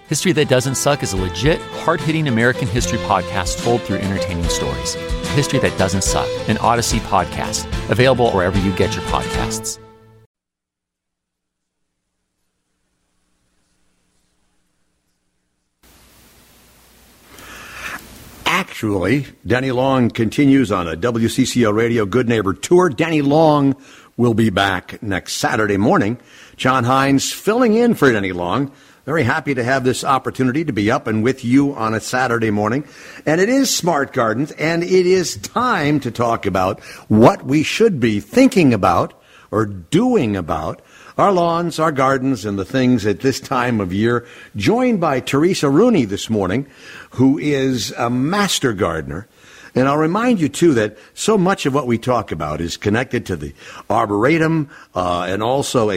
History That Doesn't Suck is a legit, hard-hitting American history podcast told through entertaining stories. History That Doesn't Suck, an Odyssey podcast, available wherever you get your podcasts. Actually, Denny Long continues on a WCCO Radio Good Neighbor Tour. Denny Long will be back next Saturday morning. John Hines filling in for Denny Long. Very happy to have this opportunity to be up and with you on a Saturday morning. And it is Smart Gardens, and it is time to talk about what we should be thinking about or doing about our lawns, our gardens, and the things at this time of year. Joined by Teresa Rooney this morning, who is a master gardener. And I'll remind you, too, that so much of what we talk about is connected to the Arboretum and also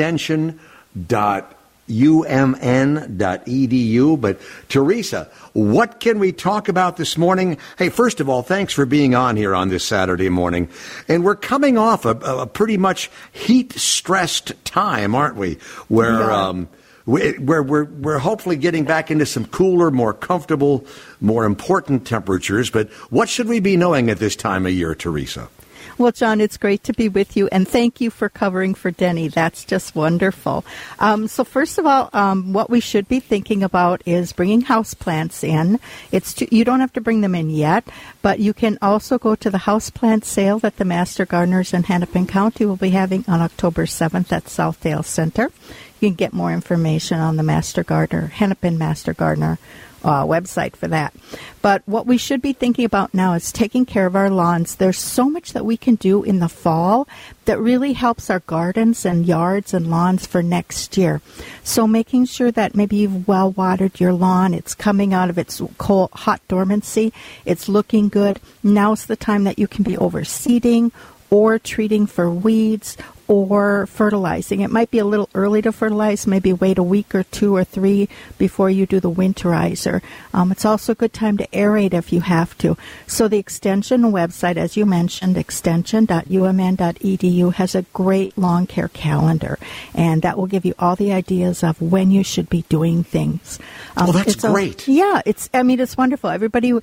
extension.umn.edu. But, Teresa, what can we talk about this morning? Hey, first of all, thanks for being on here on this Saturday morning. And we're coming off a pretty much heat-stressed time, aren't we? Where we're hopefully getting back into some cooler, more comfortable, more important temperatures. But what should we be knowing at this time of year, Teresa? Well, John, it's great to be with you, and thank you for covering for Denny. That's just wonderful. So first of all, what we should be thinking about is bringing houseplants in. You don't have to bring them in yet, but you can also go to the houseplant sale that the Master Gardeners in Hennepin County will be having on October 7th at Southdale Center. You can get more information on the Hennepin Master Gardener website for that. But what we should be thinking about now is taking care of our lawns. There's so much that we can do in the fall that really helps our gardens and yards and lawns for next year. So making sure that maybe you've well watered your lawn, it's coming out of its hot dormancy, it's looking good. Now's the time that you can be overseeding or treating for weeds or fertilizing. It might be a little early to fertilize, maybe wait a week or 2 or 3 before you do the winterizer. It's also a good time to aerate if you have to. So the Extension website, as you mentioned, extension.umn.edu, has a great lawn care calendar, and that will give you all the ideas of when you should be doing things. Well, that's great. It's wonderful.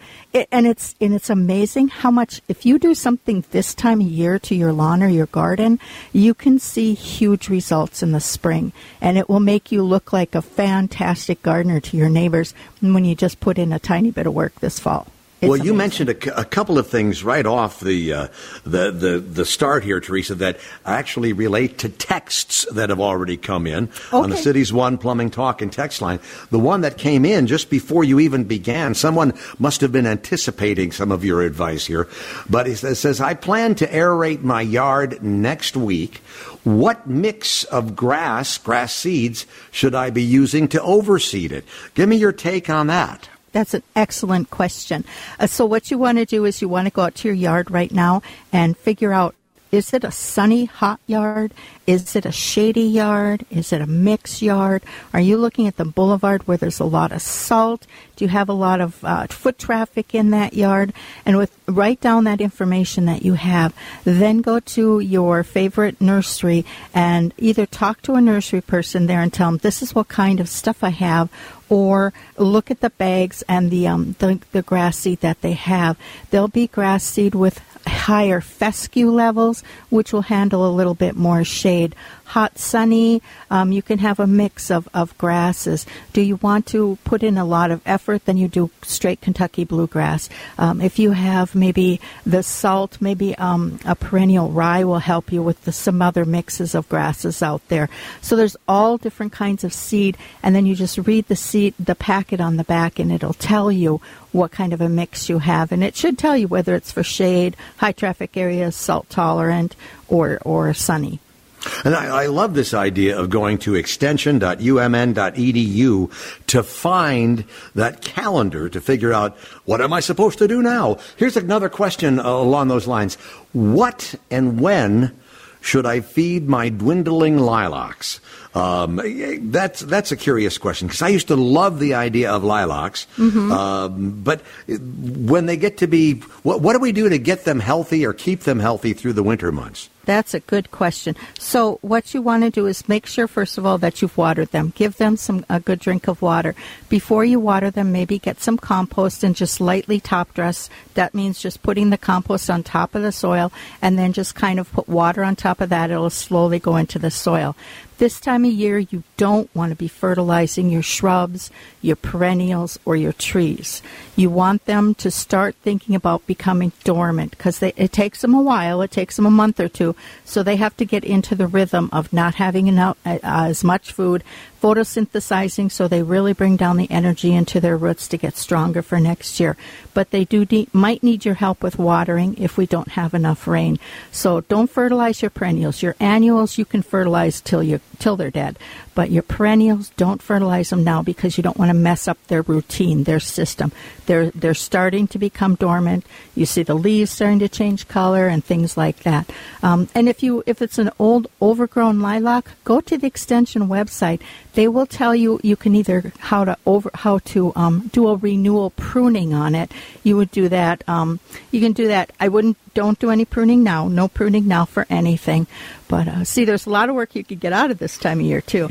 It's amazing how much, if you do something this time of year to your lawn or your garden, you can see huge results in the spring, and it will make you look like a fantastic gardener to your neighbors when you just put in a tiny bit of work this fall. It's amazing. You mentioned a couple of things right off the start here, Teresa, that actually relate to texts that have already come in on the Cities One Plumbing Talk and text line. The one that came in just before you even began, someone must have been anticipating some of your advice here. But it says, I plan to aerate my yard next week. What mix of grass seeds, should I be using to overseed it? Give me your take on that. That's an excellent question. So what you want to do is you want to go out to your yard right now and figure out, is it a sunny, hot yard? Is it a shady yard? Is it a mixed yard? Are you looking at the boulevard where there's a lot of salt? Do you have a lot of foot traffic in that yard? And write down that information that you have. Then go to your favorite nursery and either talk to a nursery person there and tell them, this is what kind of stuff I have, or look at the bags and the grass seed that they have. There'll be grass seed with higher fescue levels, which will handle a little bit more shade. Hot, sunny, you can have a mix of grasses. Do you want to put in a lot of effort? Then you do straight Kentucky bluegrass. If you have maybe the salt, maybe a perennial rye will help you with some other mixes of grasses out there. So there's all different kinds of seed, and then you just read the packet on the back, and it'll tell you what kind of a mix you have. And it should tell you whether it's for shade, high traffic areas, salt tolerant, or sunny. And I love this idea of going to extension.umn.edu to find that calendar to figure out, what am I supposed to do now? Here's another question along those lines. What and when should I feed my dwindling lilacs? That's a curious question, because I used to love the idea of lilacs. But when they get to be, what do we do to get them healthy or keep them healthy through the winter months? That's a good question. So what you want to do is make sure, first of all, that you've watered them. Give them a good drink of water. Before you water them, maybe get some compost and just lightly top dress. That means just putting the compost on top of the soil and then just kind of put water on top of that. It'll slowly go into the soil. This time of year, you don't want to be fertilizing your shrubs, your perennials, or your trees. You want them to start thinking about becoming dormant, because it takes them a while. It takes them a month or two. So they have to get into the rhythm of not having enough, as much food, photosynthesizing, so they really bring down the energy into their roots to get stronger for next year. But they might need your help with watering if we don't have enough rain. So don't fertilize your perennials. Your annuals you can fertilize till they're dead. But your perennials, don't fertilize them now, because you don't want to mess up their routine, their system. They're starting to become dormant. You see the leaves starting to change color and things like that. And if it's an old overgrown lilac, go to the extension website. They will tell you can either how to do a renewal pruning on it. You would do that. You can do that. Don't do any pruning now. No pruning now for anything. But see, there's a lot of work you could get out of this time of year too.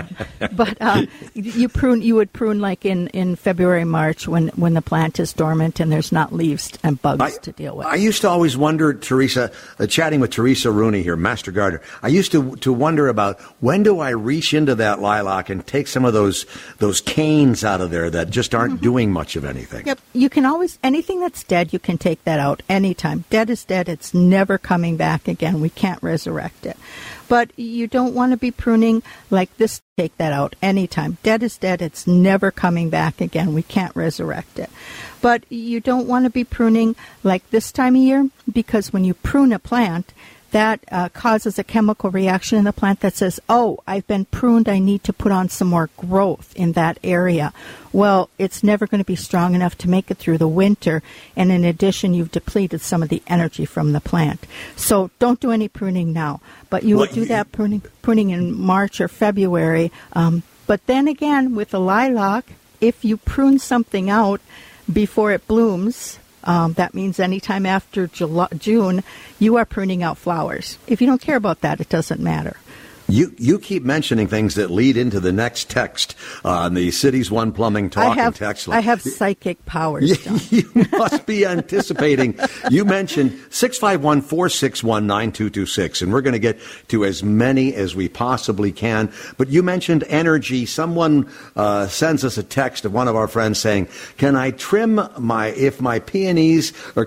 But you would prune like in February, March, when the plant is dormant and there's not leaves and bugs to deal with. I used to always wonder, Teresa, chatting with Teresa Rooney here, Master Gardener, I used to wonder about, when do I reach into that lilac and take some of those canes out of there that just aren't doing much of anything? Yep. You can always, anything that's dead, you can take that out anytime. Dead is dead. It's never coming back again. We can't resurrect it. But you don't want to be pruning like this. Take that out anytime. Dead is dead. It's never coming back again. We can't resurrect it. But you don't want to be pruning like this time of year, because when you prune a plant, that causes a chemical reaction in the plant that says, oh, I've been pruned, I need to put on some more growth in that area. Well, it's never going to be strong enough to make it through the winter, and in addition, you've depleted some of the energy from the plant. So don't do any pruning now, but you would do that pruning in March or February. But then again, with the lilac, if you prune something out before it blooms, that means anytime after June, you are pruning out flowers. If you don't care about that, it doesn't matter. You keep mentioning things that lead into the next text on the Cities One Plumbing Talking text line. I have psychic powers. You must be anticipating. You mentioned 651-461-9226, and we're going to get to as many as we possibly can. But you mentioned energy. Someone sends us a text of one of our friends saying, can I trim my peonies, or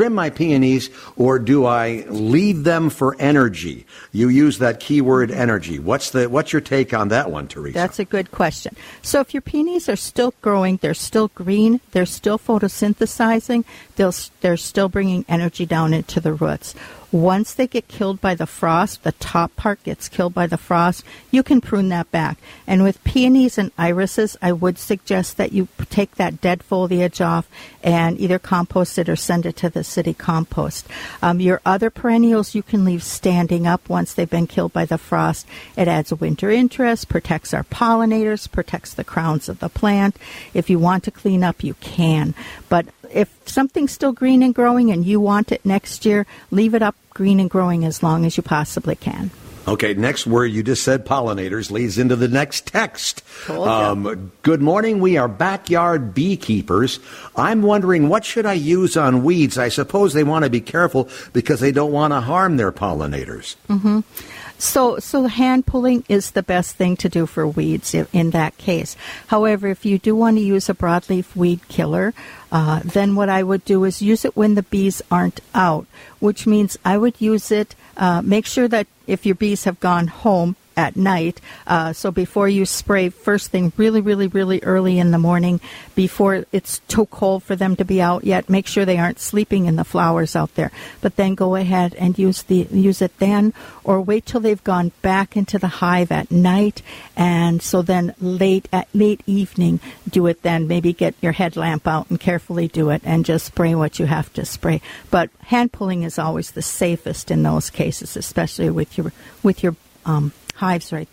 do I leave them for energy? You use that keyword energy. What's your take on that one, Teresa? That's a good question. So if your peonies are still growing, they're still green, they're still photosynthesizing, they're still bringing energy down into the roots. Once they get killed by the frost, the top part gets killed by the frost, you can prune that back. And with peonies and irises, I would suggest that you take that dead foliage off and either compost it or send it to the city compost. Your other perennials you can leave standing up once they've been killed by the frost. It adds a winter interest, protects our pollinators, protects the crowns of the plant. If you want to clean up, you can. But if something's still green and growing and you want it next year, leave it up green and growing as long as you possibly can. Okay, next word you just said, pollinators, leads into the next text. Good morning. We are backyard beekeepers. I'm wondering, what should I use on weeds? I suppose they want to be careful because they don't want to harm their pollinators. Mm-hmm. So hand pulling is the best thing to do for weeds in that case. However, if you do want to use a broadleaf weed killer, then what I would do is use it when the bees aren't out, which means I would use it, make sure that if your bees have gone home at night, so before you spray first thing really, really, really early in the morning, before it's too cold for them to be out yet, make sure they aren't sleeping in the flowers out there. But then go ahead and use it then, or wait till they've gone back into the hive at night, and so then late evening do it then. Maybe get your headlamp out and carefully do it and just spray what you have to spray. But hand pulling is always the safest in those cases, especially with your hives right there.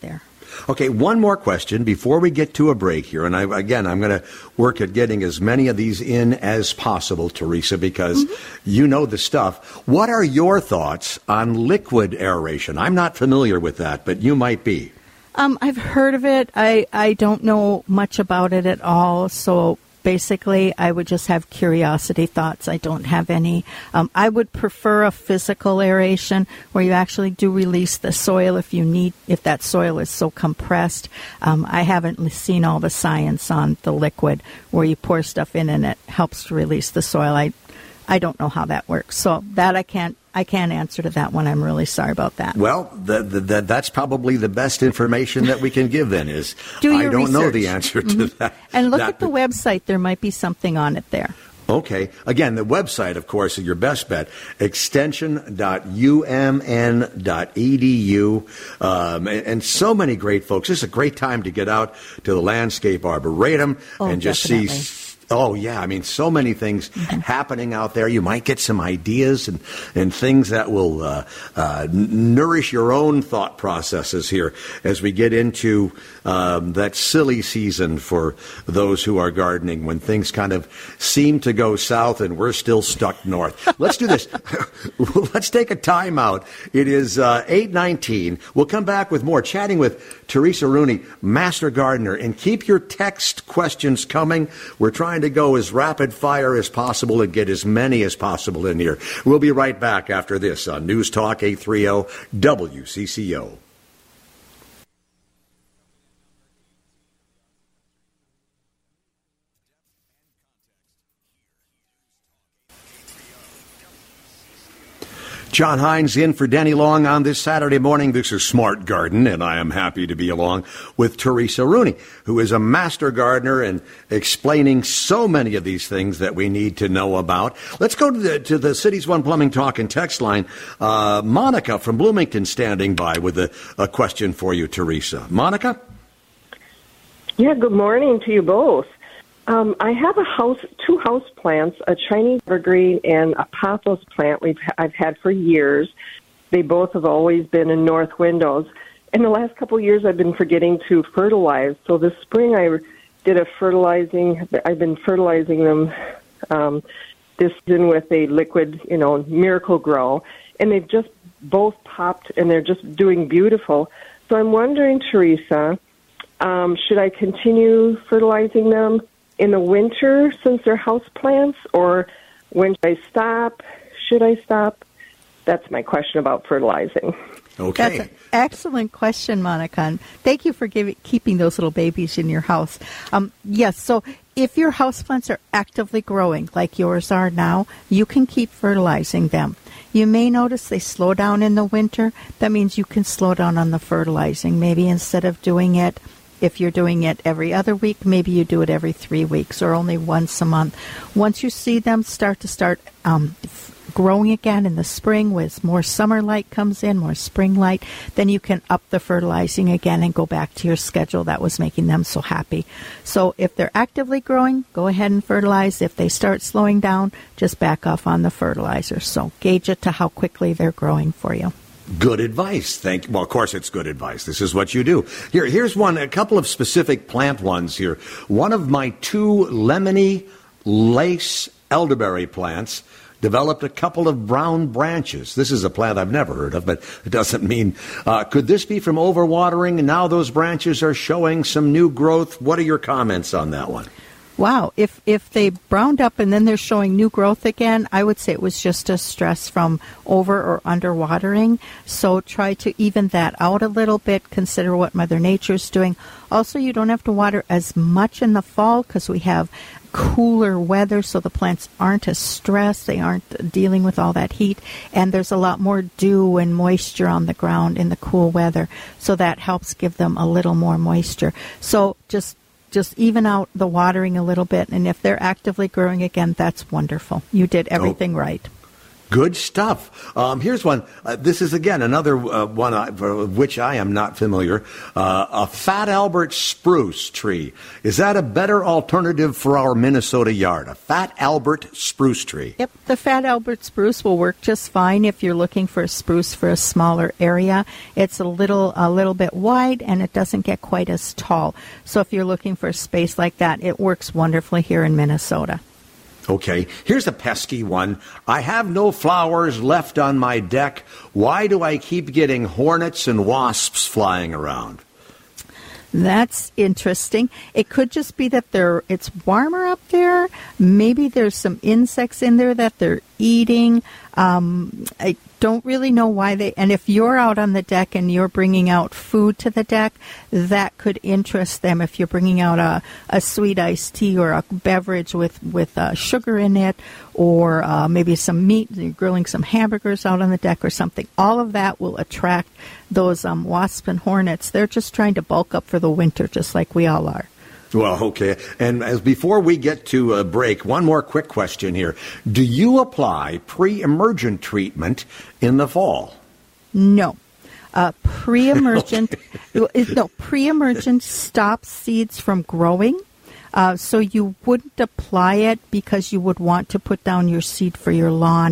Okay, one more question before we get to a break here. And I'm going to work at getting as many of these in as possible, Teresa, because you know the stuff. What are your thoughts on liquid aeration? I'm not familiar with that, but you might be. I've heard of it. I don't know much about it at all, so basically I would just have curiosity thoughts. I don't have any. I would prefer a physical aeration where you actually do release the soil if that soil is so compressed. I haven't seen all the science on the liquid where you pour stuff in and it helps to release the soil. I don't know how that works. So that I can't answer to that one. I'm really sorry about that. Well, that's probably the best information that we can give then is I don't know the answer to that. And look at the website. There might be something on it there. Okay. Again, the website, of course, is your best bet, extension.umn.edu. And so many great folks. This is a great time to get out to the Landscape Arboretum and just definitely. see. Oh, yeah. I mean, so many things happening out there. You might get some ideas and things that will nourish your own thought processes here as we get into that silly season for those who are gardening when things kind of seem to go south and we're still stuck north. Let's do this. Let's take a time out. It is 8:19. We'll come back with more, chatting with Teresa Rooney, Master Gardener, and keep your text questions coming. We're trying to go as rapid fire as possible and get as many as possible in here. We'll be right back after this on News Talk 830 WCCO. John Hines in for Denny Long on this Saturday morning. This is Smart Garden, and I am happy to be along with Teresa Rooney, who is a master gardener and explaining so many of these things that we need to know about. Let's go to the Cities One Plumbing Talk and text line. Monica from Bloomington standing by with a question for you, Teresa. Monica? Yeah, good morning to you both. I have two house plants, a Chinese evergreen and a pothos plant I've had for years. They both have always been in north windows. In the last couple of years, I've been forgetting to fertilize. So this spring, I did I've been fertilizing them this season with a liquid, Miracle Grow, and they've just both popped, and they're just doing beautiful. So I'm wondering, Teresa, should I continue fertilizing them in the winter since they're house plants, or when should I stop? Should I stop? That's my question about fertilizing. Okay. That's an excellent question, Monica. And thank you for keeping those little babies in your house. Yes, so if your houseplants are actively growing like yours are now, you can keep fertilizing them. You may notice they slow down in the winter. That means you can slow down on the fertilizing. Maybe instead of doing it, if you're doing it every other week, maybe you do it every 3 weeks or only once a month. Once you see them start growing again in the spring, with more summer light comes in, more spring light, then you can up the fertilizing again and go back to your schedule that was making them so happy. So if they're actively growing, go ahead and fertilize. If they start slowing down, just back off on the fertilizer. So gauge it to how quickly they're growing for you. Good advice. Well, of course, it's good advice. This is what you do. Here's a couple of specific plant ones here. One of my 2 lemony lace elderberry plants developed a couple of brown branches. This is a plant I've never heard of, but it doesn't mean. Could this be from overwatering, and now those branches are showing some new growth? What are your comments on that one? Wow, if they browned up and then they're showing new growth again, I would say it was just a stress from over or under watering. So try to even that out a little bit. Consider what Mother Nature's doing. Also, you don't have to water as much in the fall because we have cooler weather, so the plants aren't as stressed. They aren't dealing with all that heat, and there's a lot more dew and moisture on the ground in the cool weather. So that helps give them a little more moisture. So just even out the watering a little bit, and if they're actively growing again, that's wonderful. You did everything right. Good stuff. Here's one. This is, again, another one of which I am not familiar. A Fat Albert spruce tree. Is that a better alternative for our Minnesota yard? A Fat Albert spruce tree. Yep, the Fat Albert spruce will work just fine if you're looking for a spruce for a smaller area. It's a little bit wide, and it doesn't get quite as tall. So if you're looking for a space like that, it works wonderfully here in Minnesota. Okay, here's a pesky one. I have no flowers left on my deck. Why do I keep getting hornets and wasps flying around? That's interesting. It could just be that it's warmer up there. Maybe there's some insects in there that they're eating. I don't really know why and if you're out on the deck and you're bringing out food to the deck, that could interest them. If you're bringing out a sweet iced tea or a beverage with sugar in it, or maybe some meat, you're grilling some hamburgers out on the deck or something, all of that will attract those wasps and hornets. They're just trying to bulk up for the winter, just like we all are. Well, okay. And before we get to a break, one more quick question here. Do you apply pre-emergent treatment in the fall? No. Pre-emergent, pre-emergent stops seeds from growing. So you wouldn't apply it because you would want to put down your seed for your lawn.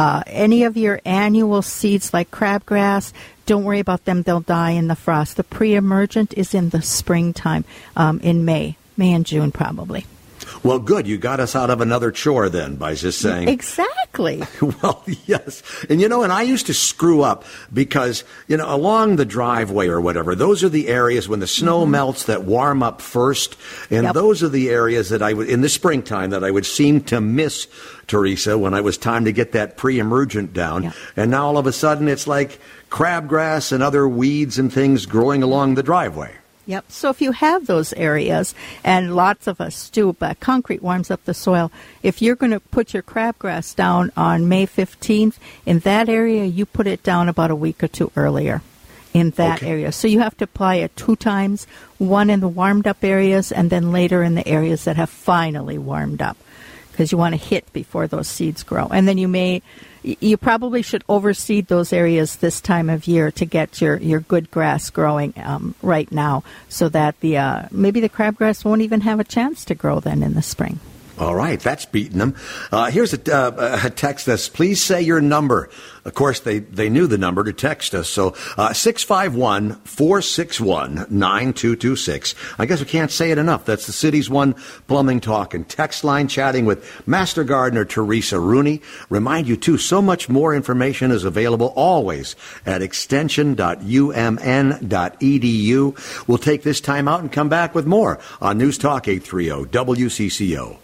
Any of your annual seeds like crabgrass, don't worry about them. They'll die in the frost. The pre-emergent is in the springtime, in May and June probably. Well, good. You got us out of another chore then by just saying. Exactly. Well, yes. And, and I used to screw up because, along the driveway or whatever, those are the areas when the snow melts that warm up first. And those are the areas that I would, in the springtime, that I would seem to miss, Teresa, when it was time to get that pre-emergent down. Yep. And now all of a sudden it's like crabgrass and other weeds and things growing along the driveway. Yep. So if you have those areas, and lots of us do, but concrete warms up the soil, if you're going to put your crabgrass down on May 15th, in that area, you put it down about a week or two earlier in that area. So you have to apply it 2 times, one in the warmed up areas and then later in the areas that have finally warmed up, because you want to hit before those seeds grow. And then you probably should overseed those areas this time of year to get your good grass growing right now, so that maybe the crabgrass won't even have a chance to grow then in the spring. All right, that's beating them. Here's a text that's, please say your number. Of course, they knew the number to text us. So 651-461-9226. I guess we can't say it enough. That's the Cities One Plumbing Talk and text line, chatting with Master Gardener Teresa Rooney. Remind you, too, so much more information is available always at extension.umn.edu. We'll take this time out and come back with more on News Talk 830 WCCO.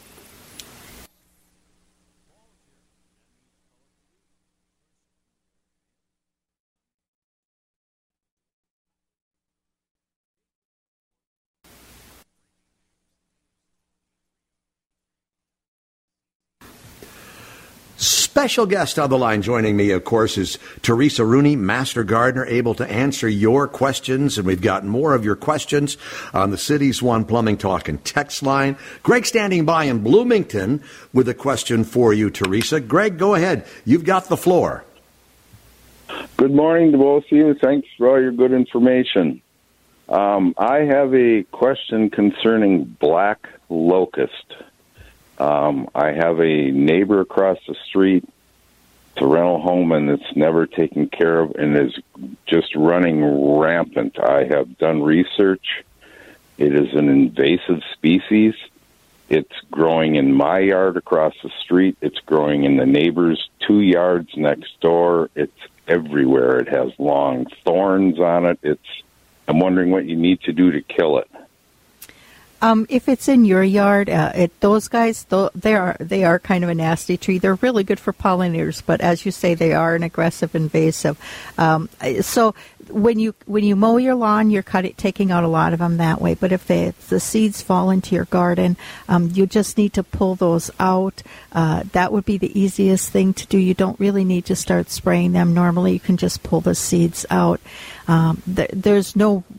Special guest on the line joining me, of course, is Teresa Rooney, Master Gardener, able to answer your questions. And we've got more of your questions on the Cities One Plumbing Talk and text line. Greg standing by in Bloomington with a question for you, Teresa. Greg, go ahead. You've got the floor. Good morning to both of you. Thanks for all your good information. I have a question concerning black locust. I have a neighbor across the street. It's a rental home, and it's never taken care of and is just running rampant. I have done research. It is an invasive species. It's growing in my yard across the street. It's growing in the neighbor's 2 yards next door. It's everywhere. It has long thorns on it. I'm wondering what you need to do to kill it. If it's in your yard, those guys, they are kind of a nasty tree. They're really good for pollinators, but as you say, they are an aggressive invasive. So when you mow your lawn, you're taking out a lot of them that way. But if the seeds fall into your garden, you just need to pull those out. That would be the easiest thing to do. You don't really need to start spraying them. Normally, you can just pull the seeds out. There's no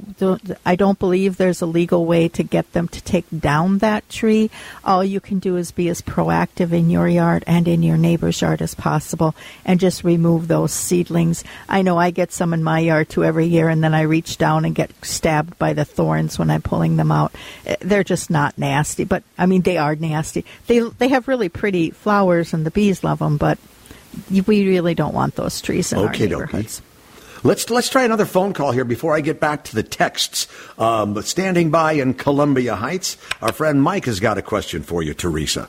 I don't believe there's a legal way to get them to take down that tree. All you can do is be as proactive in your yard and in your neighbor's yard as possible and just remove those seedlings. I know I get some in my yard too every year, and then I reach down and get stabbed by the thorns when I'm pulling them out. They're just not nasty, but I mean, they are nasty. They have really pretty flowers and the bees love them, but we really don't want those trees in our neighborhoods. Let's try another phone call here before I get back to the texts. But standing by in Columbia Heights, our friend Mike has got a question for you, Teresa.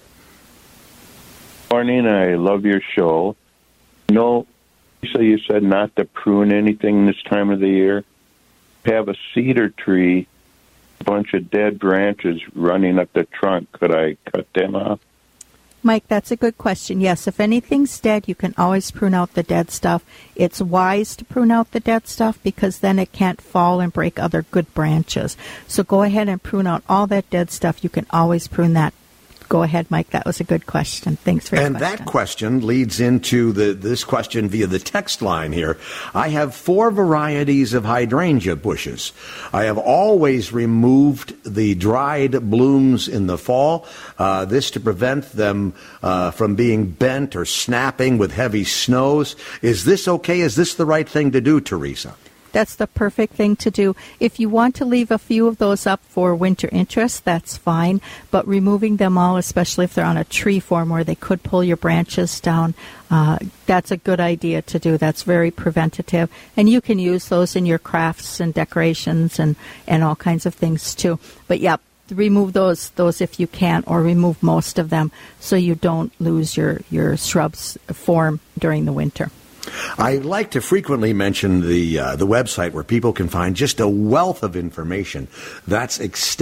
Morning, I love your show. No, Teresa, you said not to prune anything this time of the year. Have a cedar tree, a bunch of dead branches running up the trunk. Could I cut them off? Mike, that's a good question. Yes, if anything's dead, you can always prune out the dead stuff. It's wise to prune out the dead stuff because then it can't fall and break other good branches. So go ahead and prune out all that dead stuff. You can always prune that. Go ahead, Mike. That was a good question. Thanks for your question. And that question leads into this question via the text line here. I have 4 varieties of hydrangea bushes. I have always removed the dried blooms in the fall, this to prevent them from being bent or snapping with heavy snows. Is this okay? Is this the right thing to do, Teresa? That's the perfect thing to do. If you want to leave a few of those up for winter interest, that's fine. But removing them all, especially if they're on a tree form where they could pull your branches down, that's a good idea to do. That's very preventative. And you can use those in your crafts and decorations and all kinds of things too. But yeah, remove those if you can, or remove most of them so you don't lose your shrubs form during the winter. I like to frequently mention the website where people can find just a wealth of information. That's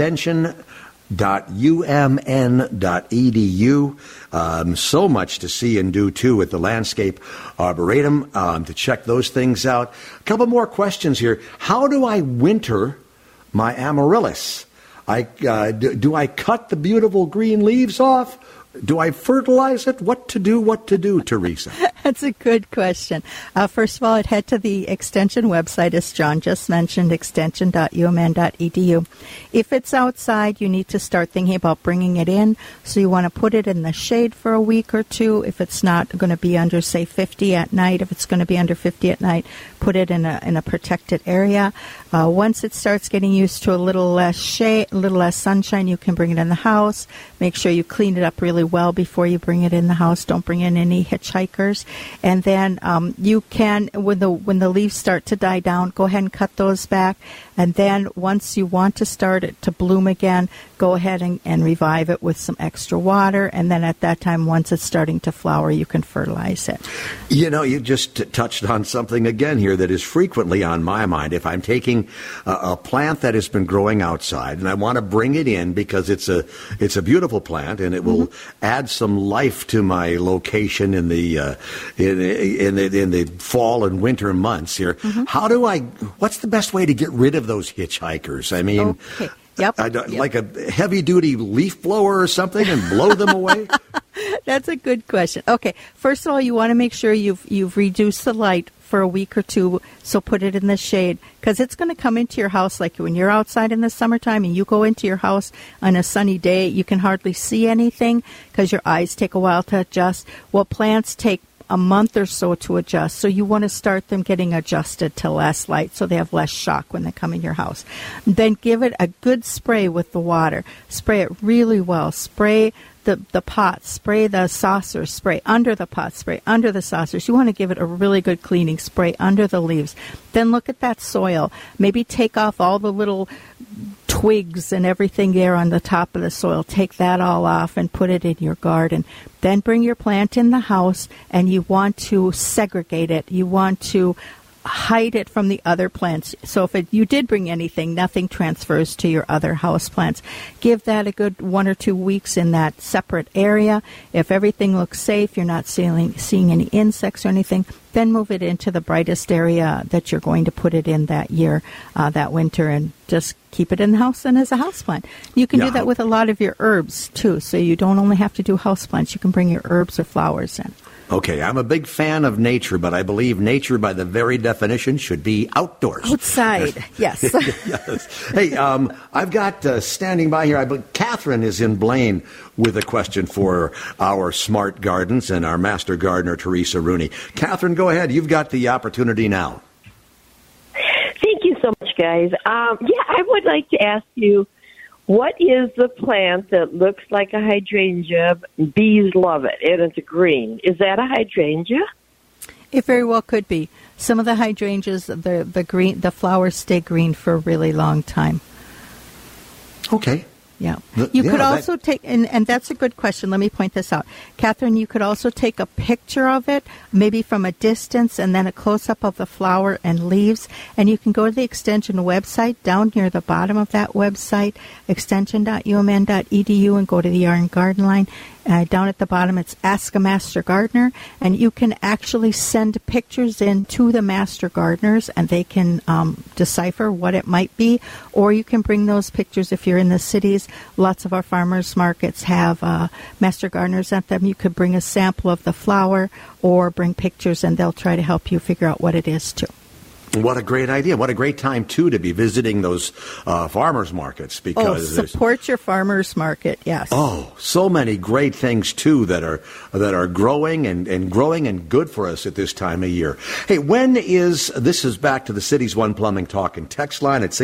extension.umn.edu. So much to see and do, too, at the Landscape Arboretum, to check those things out. A couple more questions here. How do I winter my amaryllis? Do I cut the beautiful green leaves off? Do I fertilize it? What to do, Teresa? That's a good question. First of all, I'd head to the Extension website, as John just mentioned, extension.umn.edu. If it's outside, you need to start thinking about bringing it in. So you want to put it in the shade for a week or two. If it's not going to be under, say, 50 at night, if it's going to be under 50 at night, put it in a protected area. Once it starts getting used to a little less shade, a little less sunshine, you can bring it in the house. Make sure you clean it up really well before you bring it in the house. Don't bring in any hitchhikers. And then you can, when the leaves start to die down, go ahead and cut those back. And then once you want to start it to bloom again, go ahead and revive it with some extra water. And then at that time, once it's starting to flower, you can fertilize it. You know, you just touched on something again here that is frequently on my mind. If I'm taking a plant that has been growing outside and I want to bring it in because it's a beautiful plant and it will add some life to my location in the fall and winter months here. What's the best way to get rid of those hitchhikers? I mean, okay. Yep. Like a heavy-duty leaf blower or something and blow them away? That's a good question. Okay, first of all, you want to make sure you've reduced the light for a week or two, so put it in the shade, because it's going to come into your house. Like when you're outside in the summertime and you go into your house on a sunny day, you can hardly see anything because your eyes take a while to adjust. Well, plants take a month or so to adjust, so you want to start them getting adjusted to less light so they have less shock when they come in your house. Then give it a good spray with the water. Spray it really well. Spray the pots, spray the saucers, spray under the pots, spray under the saucers. You want to give it a really good cleaning, spray under the leaves. Then look at that soil. Maybe take off all the little twigs and everything there on the top of the soil. Take that all off and put it in your garden. Then bring your plant in the house, and you want to segregate it. You want to hide it from the other plants. So if you did bring anything, nothing transfers to your other house plants. Give that a good 1 or 2 weeks in that separate area. If everything looks safe, you're not seeing any insects or anything, then move it into the brightest area that you're going to put it in that year, that winter, and just keep it in the house and as a houseplant. You can do that with a lot of your herbs, too, so you don't only have to do houseplants. You can bring your herbs or flowers in. Okay, I'm a big fan of nature, but I believe nature, by the very definition, should be outdoors. Outside, yes. Yes. Hey, I've got standing by here, Catherine is in Blaine with a question for our Smart Gardens and our Master Gardener, Teresa Rooney. Catherine, go ahead. You've got the opportunity now. Thank you so much, guys. I would like to ask you, what is the plant that looks like a hydrangea? Bees love it, and it's green. Is that a hydrangea? It very well could be. Some of the hydrangeas, the flowers stay green for a really long time. Okay. Yeah. You could also take, and that's a good question. Let me point this out. Catherine, you could also take a picture of it, maybe from a distance, and then a close-up of the flower and leaves. And you can go to the Extension website, down near the bottom of that website, extension.umn.edu, and go to the Yarn Garden line. Down at the bottom, it's Ask a Master Gardener, and you can actually send pictures in to the Master Gardeners, and they can decipher what it might be, or you can bring those pictures if you're in the cities. Lots of our farmers markets have Master Gardeners at them. You could bring a sample of the flower or bring pictures, and they'll try to help you figure out what it is, too. What a great idea. What a great time, too, to be visiting those farmers markets. Because support your farmers market, yes. Oh, so many great things, too, that are growing and growing and good for us at this time of year. Hey, this is back to the Cities One Plumbing Talk and Text line at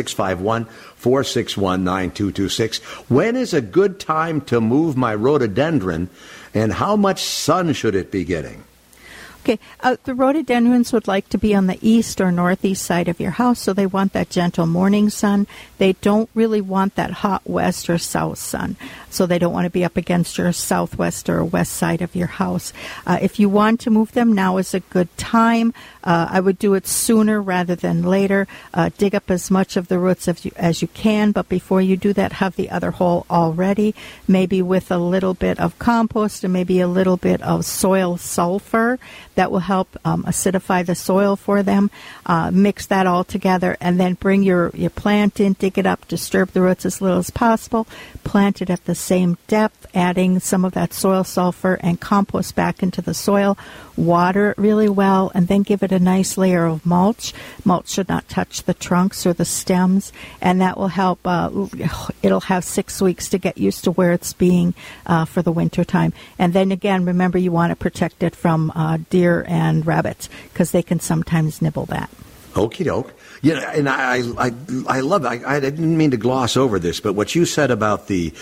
651-461-9226. When is a good time to move my rhododendron, and how much sun should it be getting? Okay, the rhododendrons would like to be on the east or northeast side of your house, so they want that gentle morning sun. They don't really want that hot west or south sun, so they don't want to be up against your southwest or west side of your house. If you want to move them, now is a good time. I would do it sooner rather than later. Dig up as much of the roots as you can, but before you do that, have the other hole all ready, maybe with a little bit of compost and maybe a little bit of soil sulfur. That will help acidify the soil for them. Mix that all together, and then bring your plant in, dig it up, disturb the roots as little as possible, plant it at the same depth, adding some of that soil sulfur and compost back into the soil. Water it really well, and then give it a nice layer of mulch. Mulch should not touch the trunks or the stems, and that will help. It'll have 6 weeks to get used to where it's being for the winter time. And then again, remember, you want to protect it from deer and rabbits, because they can sometimes nibble that. Okie doke. Yeah, and I love it. I didn't mean to gloss over this, but what you said about the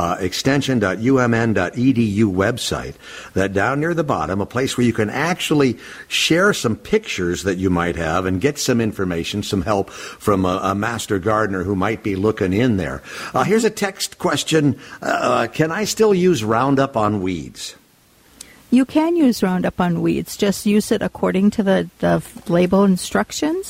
extension.umn.edu website, that down near the bottom, a place where you can actually share some pictures that you might have and get some information, some help from a master gardener who might be looking in there. Here's a text question. Can I still use Roundup on weeds? You can use Roundup on weeds. Just use it according to the label instructions.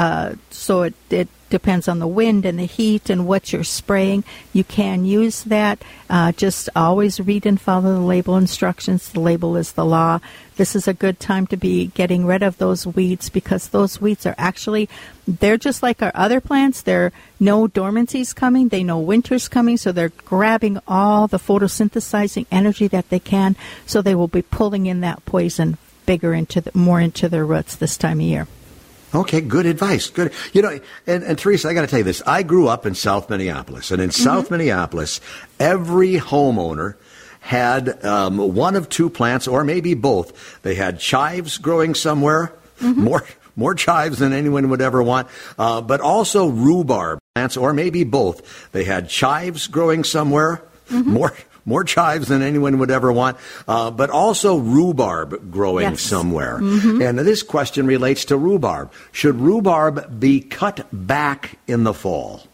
So it depends on the wind and the heat and what you're spraying. You can use that. Just always read and follow the label instructions. The label is the law. This is a good time to be getting rid of those weeds, because those weeds are actually, they're just like our other plants. They're no dormancy's coming. They know winter's coming, so they're grabbing all the photosynthesizing energy that they can, so they will be pulling in that poison more into their roots this time of year. Okay, good advice. Good. You know, and Teresa, I got to tell you this. I grew up in South Minneapolis, and in South Minneapolis, every homeowner had one of two plants, or maybe both. They had chives growing somewhere, more chives than anyone would ever want, but also rhubarb plants, or maybe both. They had chives growing somewhere, more chives than anyone would ever want, but also rhubarb growing somewhere. And this question relates to rhubarb. Should rhubarb be cut back in the fall?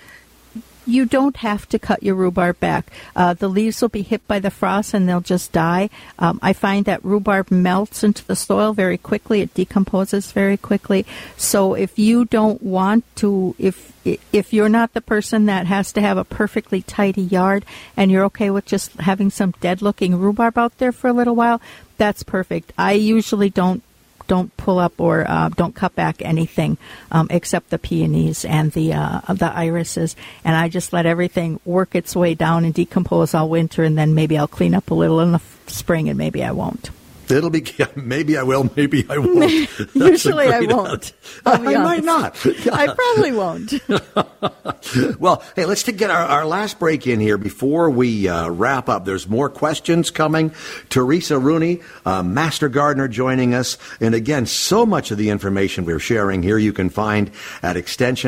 You don't have to cut your rhubarb back. The leaves will be hit by the frost and they'll just die. I find that rhubarb melts into the soil very quickly. It decomposes very quickly. So if you don't want to, if you're not the person that has to have a perfectly tidy yard and you're okay with just having some dead-looking rhubarb out there for a little while, that's perfect. I usually don't pull up or don't cut back anything except the peonies and the irises, and I just let everything work its way down and decompose all winter, and then maybe I'll clean up a little in the spring, and maybe I won't. It'll be, maybe I will, maybe I won't. Usually I won't. I might not. I probably won't. Well, hey, let's get our last break in here before we wrap up. There's more questions coming. Teresa Rooney, Master Gardener, joining us. And again, so much of the information we're sharing here you can find at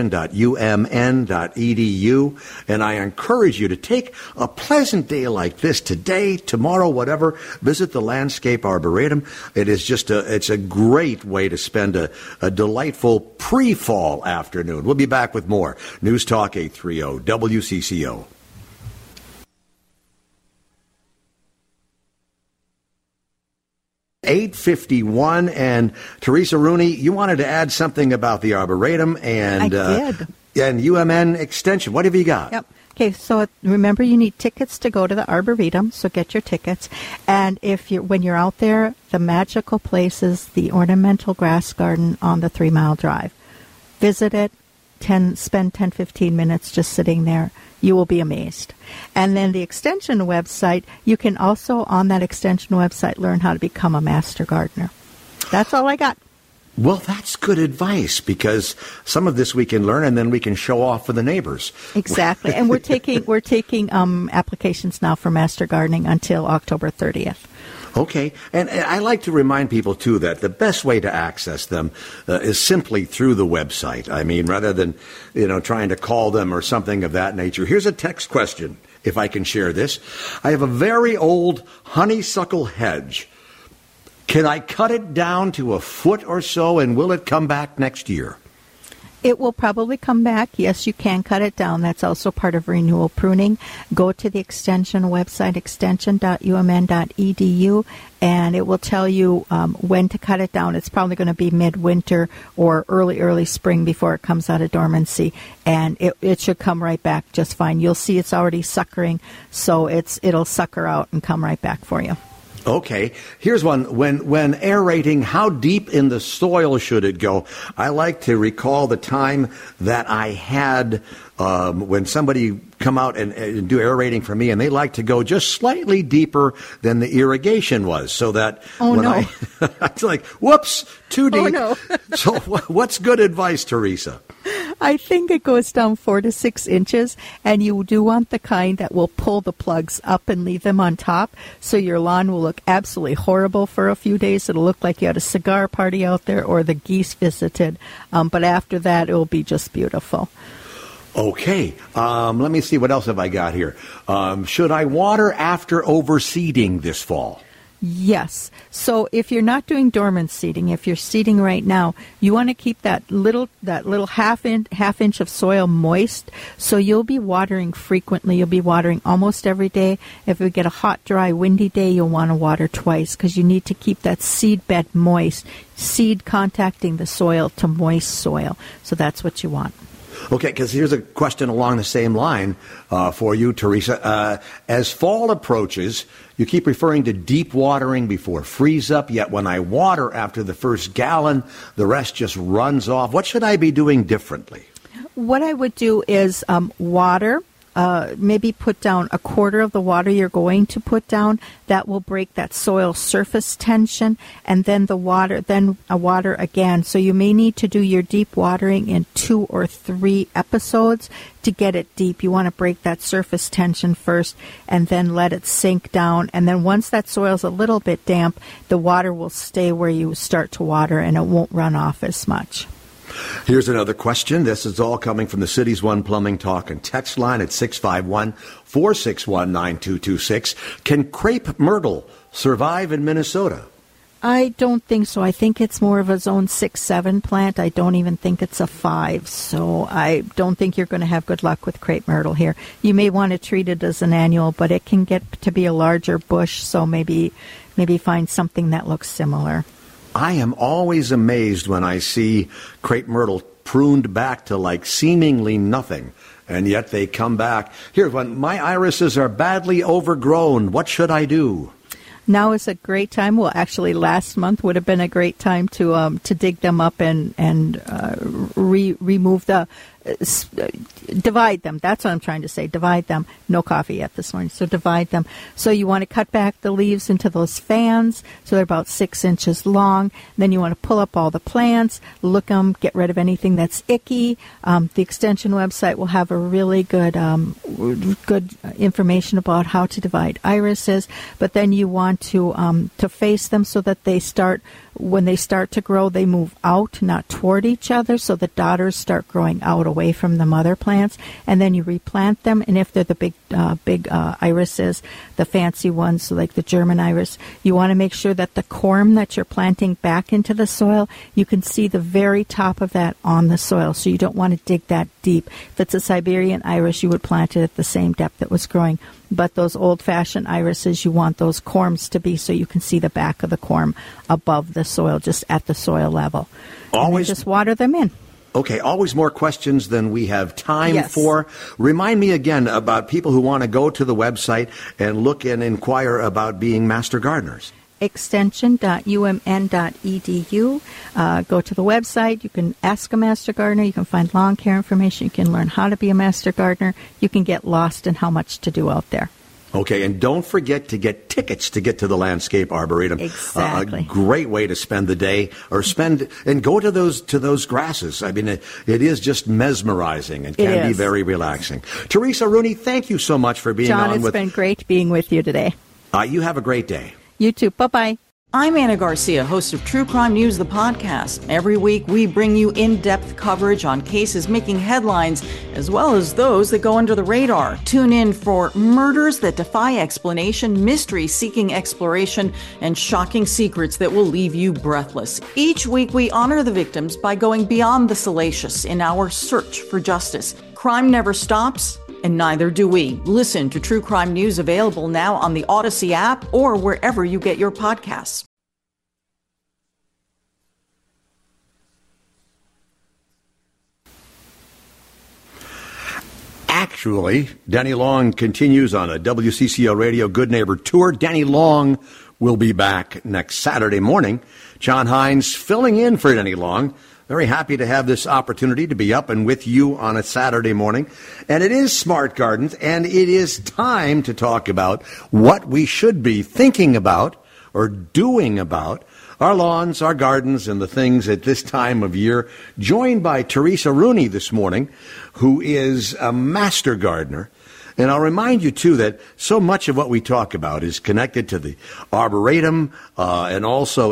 extension.umn.edu. And I encourage you to take a pleasant day like this today, tomorrow, whatever. Visit the Landscape Arboretum. It is just it's a great way to spend a delightful pre-fall afternoon. We'll be back with more News Talk 830 WCCO. $8:51, and Teresa Rooney, you wanted to add something about the Arboretum and I did. And UMN Extension. What have you got? Yep. Okay, so remember you need tickets to go to the Arboretum, so get your tickets. And when you're out there, the magical place is the Ornamental Grass Garden on the 3 Mile Drive. Visit it, spend 10-15 minutes just sitting there. You will be amazed. And then the Extension website, you can also, on that Extension website, learn how to become a Master Gardener. That's all I got. Well, that's good advice, because some of this we can learn and then we can show off for the neighbors. Exactly. And we're taking applications now for Master Gardening until October 30th. Okay. And I like to remind people, too, that the best way to access them is simply through the website. I mean, rather than, trying to call them or something of that nature. Here's a text question, if I can share this. I have a very old honeysuckle hedge. Can I cut it down to a foot or so, and will it come back next year? It will probably come back. Yes, you can cut it down. That's also part of renewal pruning. Go to the Extension website, extension.umn.edu, and it will tell you when to cut it down. It's probably going to be midwinter or early spring before it comes out of dormancy, and it should come right back just fine. You'll see it's already suckering, so it'll sucker out and come right back for you. Okay, here's one. When aerating, how deep in the soil should it go? I like to recall the time that I had when somebody come out and do aerating for me, and they like to go just slightly deeper than the irrigation was, so that I was like, whoops, too deep. Oh, no. So what's good advice, Teresa? I think it goes down 4 to 6 inches, and you do want the kind that will pull the plugs up and leave them on top, so your lawn will look absolutely horrible for a few days. It'll look like you had a cigar party out there or the geese visited, but after that, it will be just beautiful. Okay, let me see, what else have I got here? Should I water after overseeding this fall? Yes. So if you're not doing dormant seeding, if you're seeding right now, you want to keep that little half inch of soil moist. So you'll be watering frequently. You'll be watering almost every day. If we get a hot, dry, windy day, you'll want to water twice, because you need to keep that seed bed moist. Seed contacting the soil to moist soil. So that's what you want. Okay, because here's a question along the same line for you, Teresa. As fall approaches, you keep referring to deep watering before freeze up, yet when I water after the first gallon, the rest just runs off. What should I be doing differently? What I would do is water. Maybe put down a quarter of the water you're going to put down. That will break that soil surface tension, and then water again. So you may need to do your deep watering in 2 or 3 episodes to get it deep. You want to break that surface tension first and then let it sink down. And then once that soil's a little bit damp, the water will stay where you start to water and it won't run off as much. Here's another question. This is all coming from the City's One Plumbing Talk and text line at 651-461-9226. Can crepe myrtle survive in Minnesota? I don't think so. I think it's more of a zone 6-7 plant. I don't even think it's a 5. So I don't think you're going to have good luck with crepe myrtle here. You may want to treat it as an annual, but it can get to be a larger bush. So maybe find something that looks similar. I am always amazed when I see crepe myrtle pruned back to like seemingly nothing, and yet they come back. Here's one. My irises are badly overgrown. What should I do? Now is a great time. Well, actually, last month would have been a great time to dig them up and remove the, divide them. That's what I'm trying to say. Divide them. No coffee yet this morning. So divide them. So you want to cut back the leaves into those fans. So they're about 6 inches long. Then you want to pull up all the plants, look them, get rid of anything that's icky. The extension website will have a really good information about how to divide irises. But then you want to face them so that when they start to grow, they move out, not toward each other. So the daughters start growing out away from the mother plants, and then you replant them. And if they're the big irises, the fancy ones like the German iris, you want to make sure that the corm that you're planting back into the soil, you can see the very top of that on the soil. So you don't want to dig that deep. If it's a Siberian iris, you would plant it at the same depth it was growing. But those old-fashioned irises, you want those corms to be so you can see the back of the corm above the soil, just at the soil level. Always just water them in. Okay, always more questions than we have time for. Remind me again about people who want to go to the website and look and inquire about being Master Gardeners. Extension.umn.edu. Go to the website. You can ask a Master Gardener. You can find lawn care information. You can learn how to be a Master Gardener. You can get lost in how much to do out there. Okay, and don't forget to get tickets to get to the Landscape Arboretum. Exactly. A great way to spend the day, or go to those grasses. I mean, it is just mesmerizing and can be very relaxing. Teresa Rooney, thank you so much for being on. John, it's been great being with you today. You have a great day. You too. Bye-bye. I'm Anna Garcia, host of True Crime News, the podcast. Every week, we bring you in-depth coverage on cases making headlines, as well as those that go under the radar. Tune in for murders that defy explanation, mystery seeking exploration, and shocking secrets that will leave you breathless. Each week, we honor the victims by going beyond the salacious in our search for justice. Crime never stops, and neither do we. Listen to True Crime News, available now on the Odyssey app or wherever you get your podcasts. Actually, Denny Long continues on a WCCO Radio Good Neighbor Tour. Denny Long will be back next Saturday morning. John Hines filling in for Denny Long. Very happy to have this opportunity to be up and with you on a Saturday morning. And it is Smart Gardens, and it is time to talk about what we should be thinking about or doing about our lawns, our gardens, and the things at this time of year. Joined by Teresa Rooney this morning, who is a master gardener. And I'll remind you, too, that so much of what we talk about is connected to the Arboretum and also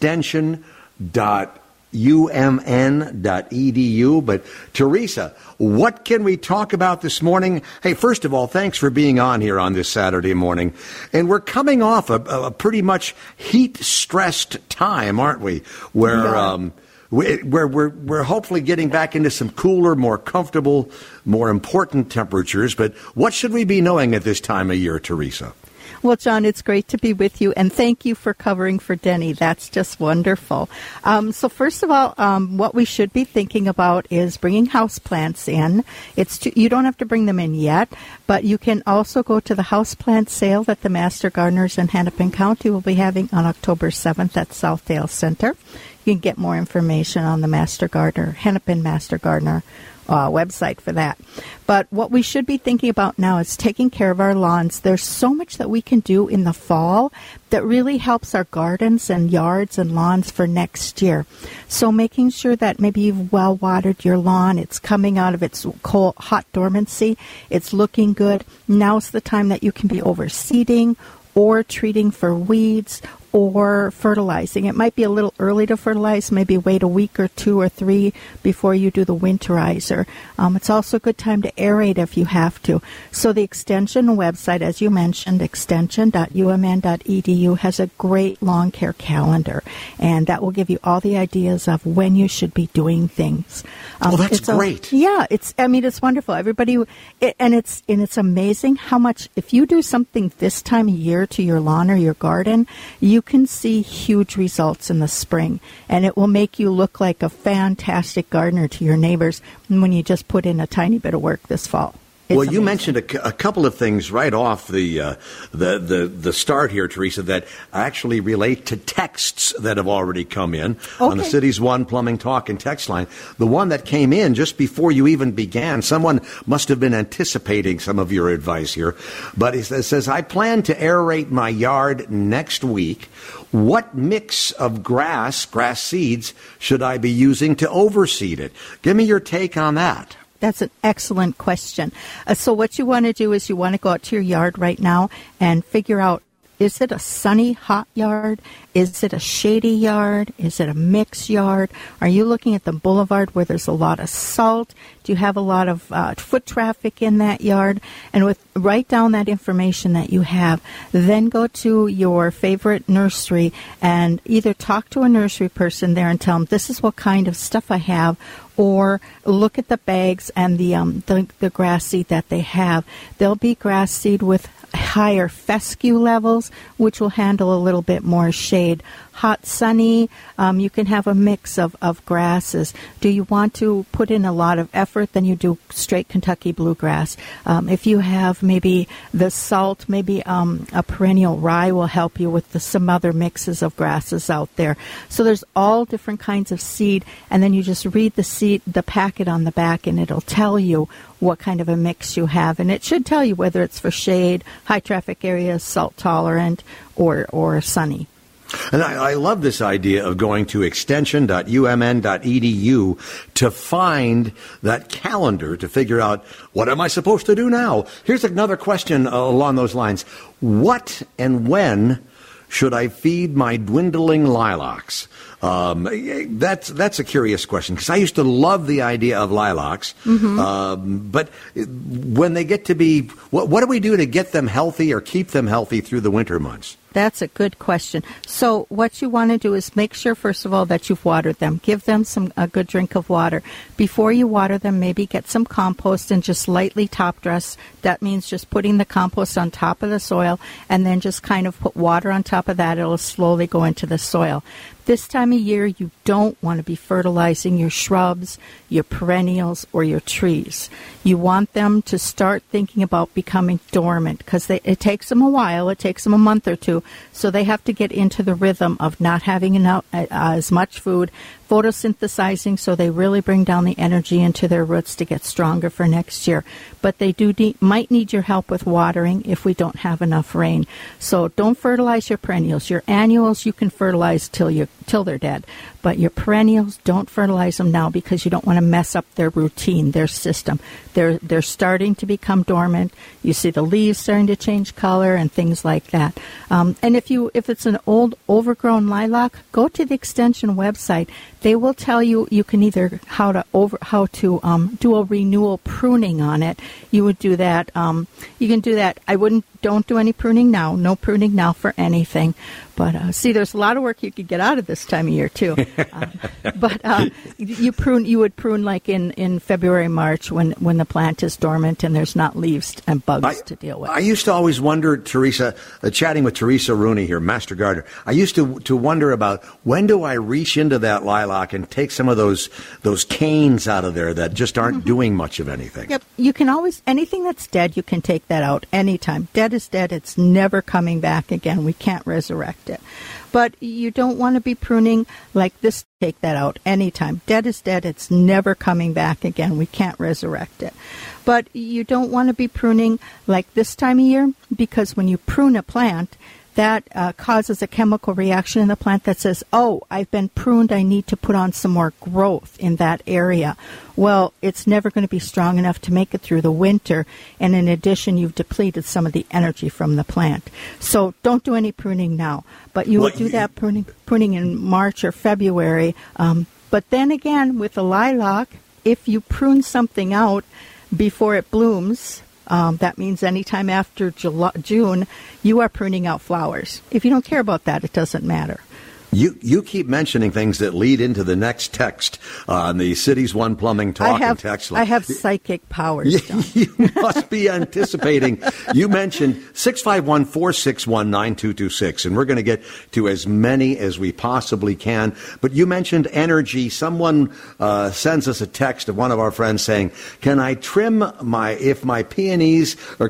extension.umn.edu. But Teresa, what can we talk about this morning? Hey, first of all, thanks for being on here on this Saturday morning. And we're coming off a pretty much heat-stressed time, aren't we? Where we're hopefully getting back into some cooler, more comfortable, more important temperatures. But what should we be knowing at this time of year, Teresa? Well, John, it's great to be with you, and thank you for covering for Denny. That's just wonderful. So first of all, what we should be thinking about is bringing houseplants in. You don't have to bring them in yet, but you can also go to the houseplant sale that the Master Gardeners in Hennepin County will be having on October 7th at Southdale Center. You can get more information on the Hennepin Master Gardener website for that. But what we should be thinking about now is taking care of our lawns. There's so much that we can do in the fall that really helps our gardens and yards and lawns for next year. So making sure that maybe you've well watered your lawn, it's coming out of its hot dormancy, it's looking good. Now's the time that you can be overseeding or treating for weeds or fertilizing. It might be a little early to fertilize, maybe wait a week or 2 or 3 before you do the winterizer. It's also a good time to aerate if you have to. So the Extension website, as you mentioned, extension.umn.edu, has a great lawn care calendar, and that will give you all the ideas of when you should be doing things. That's great. It's wonderful. It's amazing how much, if you do something this time of year to your lawn or your garden, you can see huge results in the spring, and it will make you look like a fantastic gardener to your neighbors when you just put in a tiny bit of work this fall. Well, you amazing. mentioned a couple of things right off the start here, Teresa, that actually relate to texts that have already come in on the Cities One Plumbing Talk and text line. The one that came in just before you even began, someone must have been anticipating some of your advice here. But it says, I plan to aerate my yard next week. What mix of grass seeds, should I be using to overseed it? Give me your take on that. That's an excellent question. So what you want to do is you want to go out to your yard right now and figure out, is it a sunny, hot yard? Is it a shady yard? Is it a mixed yard? Are you looking at the boulevard where there's a lot of salt? Do you have a lot of foot traffic in that yard? And write down that information that you have. Then go to your favorite nursery and either talk to a nursery person there and tell them, this is what kind of stuff I have, or look at the bags and the grass seed that they have. There'll be grass seed with higher fescue levels, which will handle a little bit more shade. Hot, sunny, you can have a mix of grasses. Do you want to put in a lot of effort? Then you do straight Kentucky bluegrass. If you have maybe the salt, maybe a perennial rye will help you with some other mixes of grasses out there. So there's all different kinds of seed, and then you just read the packet on the back, and it'll tell you what kind of a mix you have. And it should tell you whether it's for shade, high traffic areas, salt tolerant, or sunny. And I love this idea of going to extension.umn.edu to find that calendar to figure out, what am I supposed to do now? Here's another question along those lines. What and when should I feed my dwindling lilacs? That's a curious question, because I used to love the idea of lilacs. But when they get to be, what do we do to get them healthy or keep them healthy through the winter months? That's a good question. So what you want to do is make sure, first of all, that you've watered them. Give them a good drink of water. Before you water them, maybe get some compost and just lightly top dress. That means just putting the compost on top of the soil and then just kind of put water on top of that. It'll slowly go into the soil. This time of year, you don't want to be fertilizing your shrubs, your perennials, or your trees. You want them to start thinking about becoming dormant, because it takes them a while. It takes them a month or two. So they have to get into the rhythm of not having enough, as much food, photosynthesizing, so they really bring down the energy into their roots to get stronger for next year. But they might need your help with watering if we don't have enough rain. So don't fertilize your perennials. Your annuals you can fertilize till they're dead. But your perennials, don't fertilize them now, because you don't want to mess up their routine, their system. They're starting to become dormant. You see the leaves starting to change color and things like that. And if it's an old overgrown lilac, go to the Extension website. They will tell you can either how to do a renewal pruning on it. You would do that. You can do that. Don't do any pruning now. No pruning now for anything. But see, there's a lot of work you could get out of this time of year too. But you would prune like in February, March when the plant is dormant and there's not leaves and bugs to deal with. I used to always wonder, Teresa, chatting with Teresa Rooney here, Master Gardener, I used to wonder about, when do I reach into that lilac and take some of those canes out of there that just aren't doing much of anything? Yep. You can always, anything that's dead, you can take that out anytime. Dead is dead. It's never coming back again. We can't resurrect it. But you don't want to be pruning like this. Take that out anytime. Dead is dead. It's never coming back again. We can't resurrect it. But you don't want to be pruning like this time of year, because when you prune a plant, that causes a chemical reaction in the plant that says, oh, I've been pruned, I need to put on some more growth in that area. Well, it's never going to be strong enough to make it through the winter, and in addition, you've depleted some of the energy from the plant. So don't do any pruning now, but you would do that pruning in March or February. But then again, with the lilac, if you prune something out before it blooms, that means anytime after June, you are pruning out flowers. If you don't care about that, it doesn't matter. You keep mentioning things that lead into the next text on the Cities One Plumbing Talk and Text line. I have psychic powers. You must be anticipating. You mentioned 651-461-9226, and we're going to get to as many as we possibly can. But you mentioned energy. Someone sends us a text of one of our friends saying, can I trim my peonies, or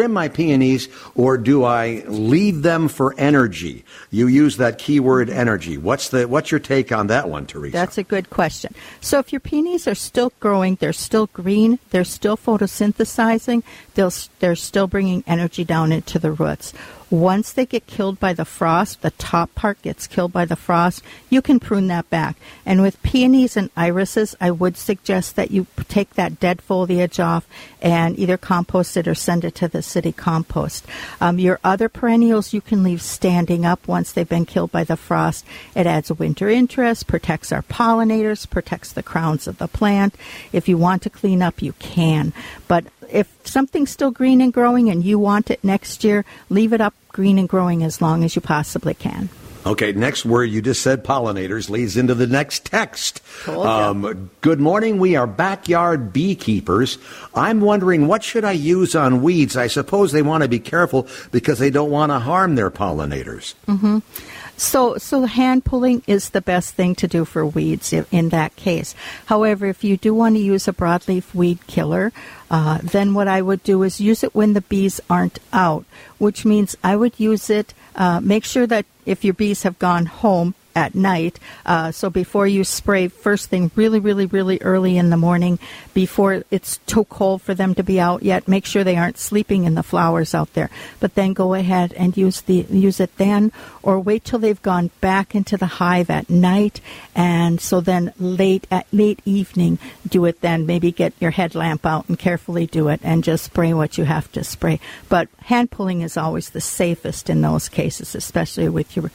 do I leave them for energy? You use that keyword energy. What's your take on that one, Teresa? That's a good question. So if your peonies are still growing, they're still green, they're still photosynthesizing, they're still bringing energy down into the roots. Once they get killed by the frost, the top part gets killed by the frost, you can prune that back. And with peonies and irises, I would suggest that you take that dead foliage off and either compost it or send it to the city compost. Your other perennials you can leave standing up once they've been killed by the frost. It adds a winter interest, protects our pollinators, protects the crowns of the plant. If you want to clean up, you can. But if something's still green and growing and you want it next year, leave it up green and growing as long as you possibly can. Okay, next word you just said, pollinators, leads into the next text. Good morning. We are backyard beekeepers. I'm wondering, what should I use on weeds? I suppose they want to be careful because they don't want to harm their pollinators. Mm-hmm. So hand pulling is the best thing to do for weeds in that case. However, if you do want to use a broadleaf weed killer, then what I would do is use it when the bees aren't out, which means I would use it, make sure that if your bees have gone home at night, so before you spray first thing really, really, really early in the morning, before it's too cold for them to be out yet, make sure they aren't sleeping in the flowers out there. But then go ahead and use it then, or wait till they've gone back into the hive at night, and so then late evening, do it then. Maybe get your headlamp out and carefully do it, and just spray what you have to spray. But hand pulling is always the safest in those cases, especially with your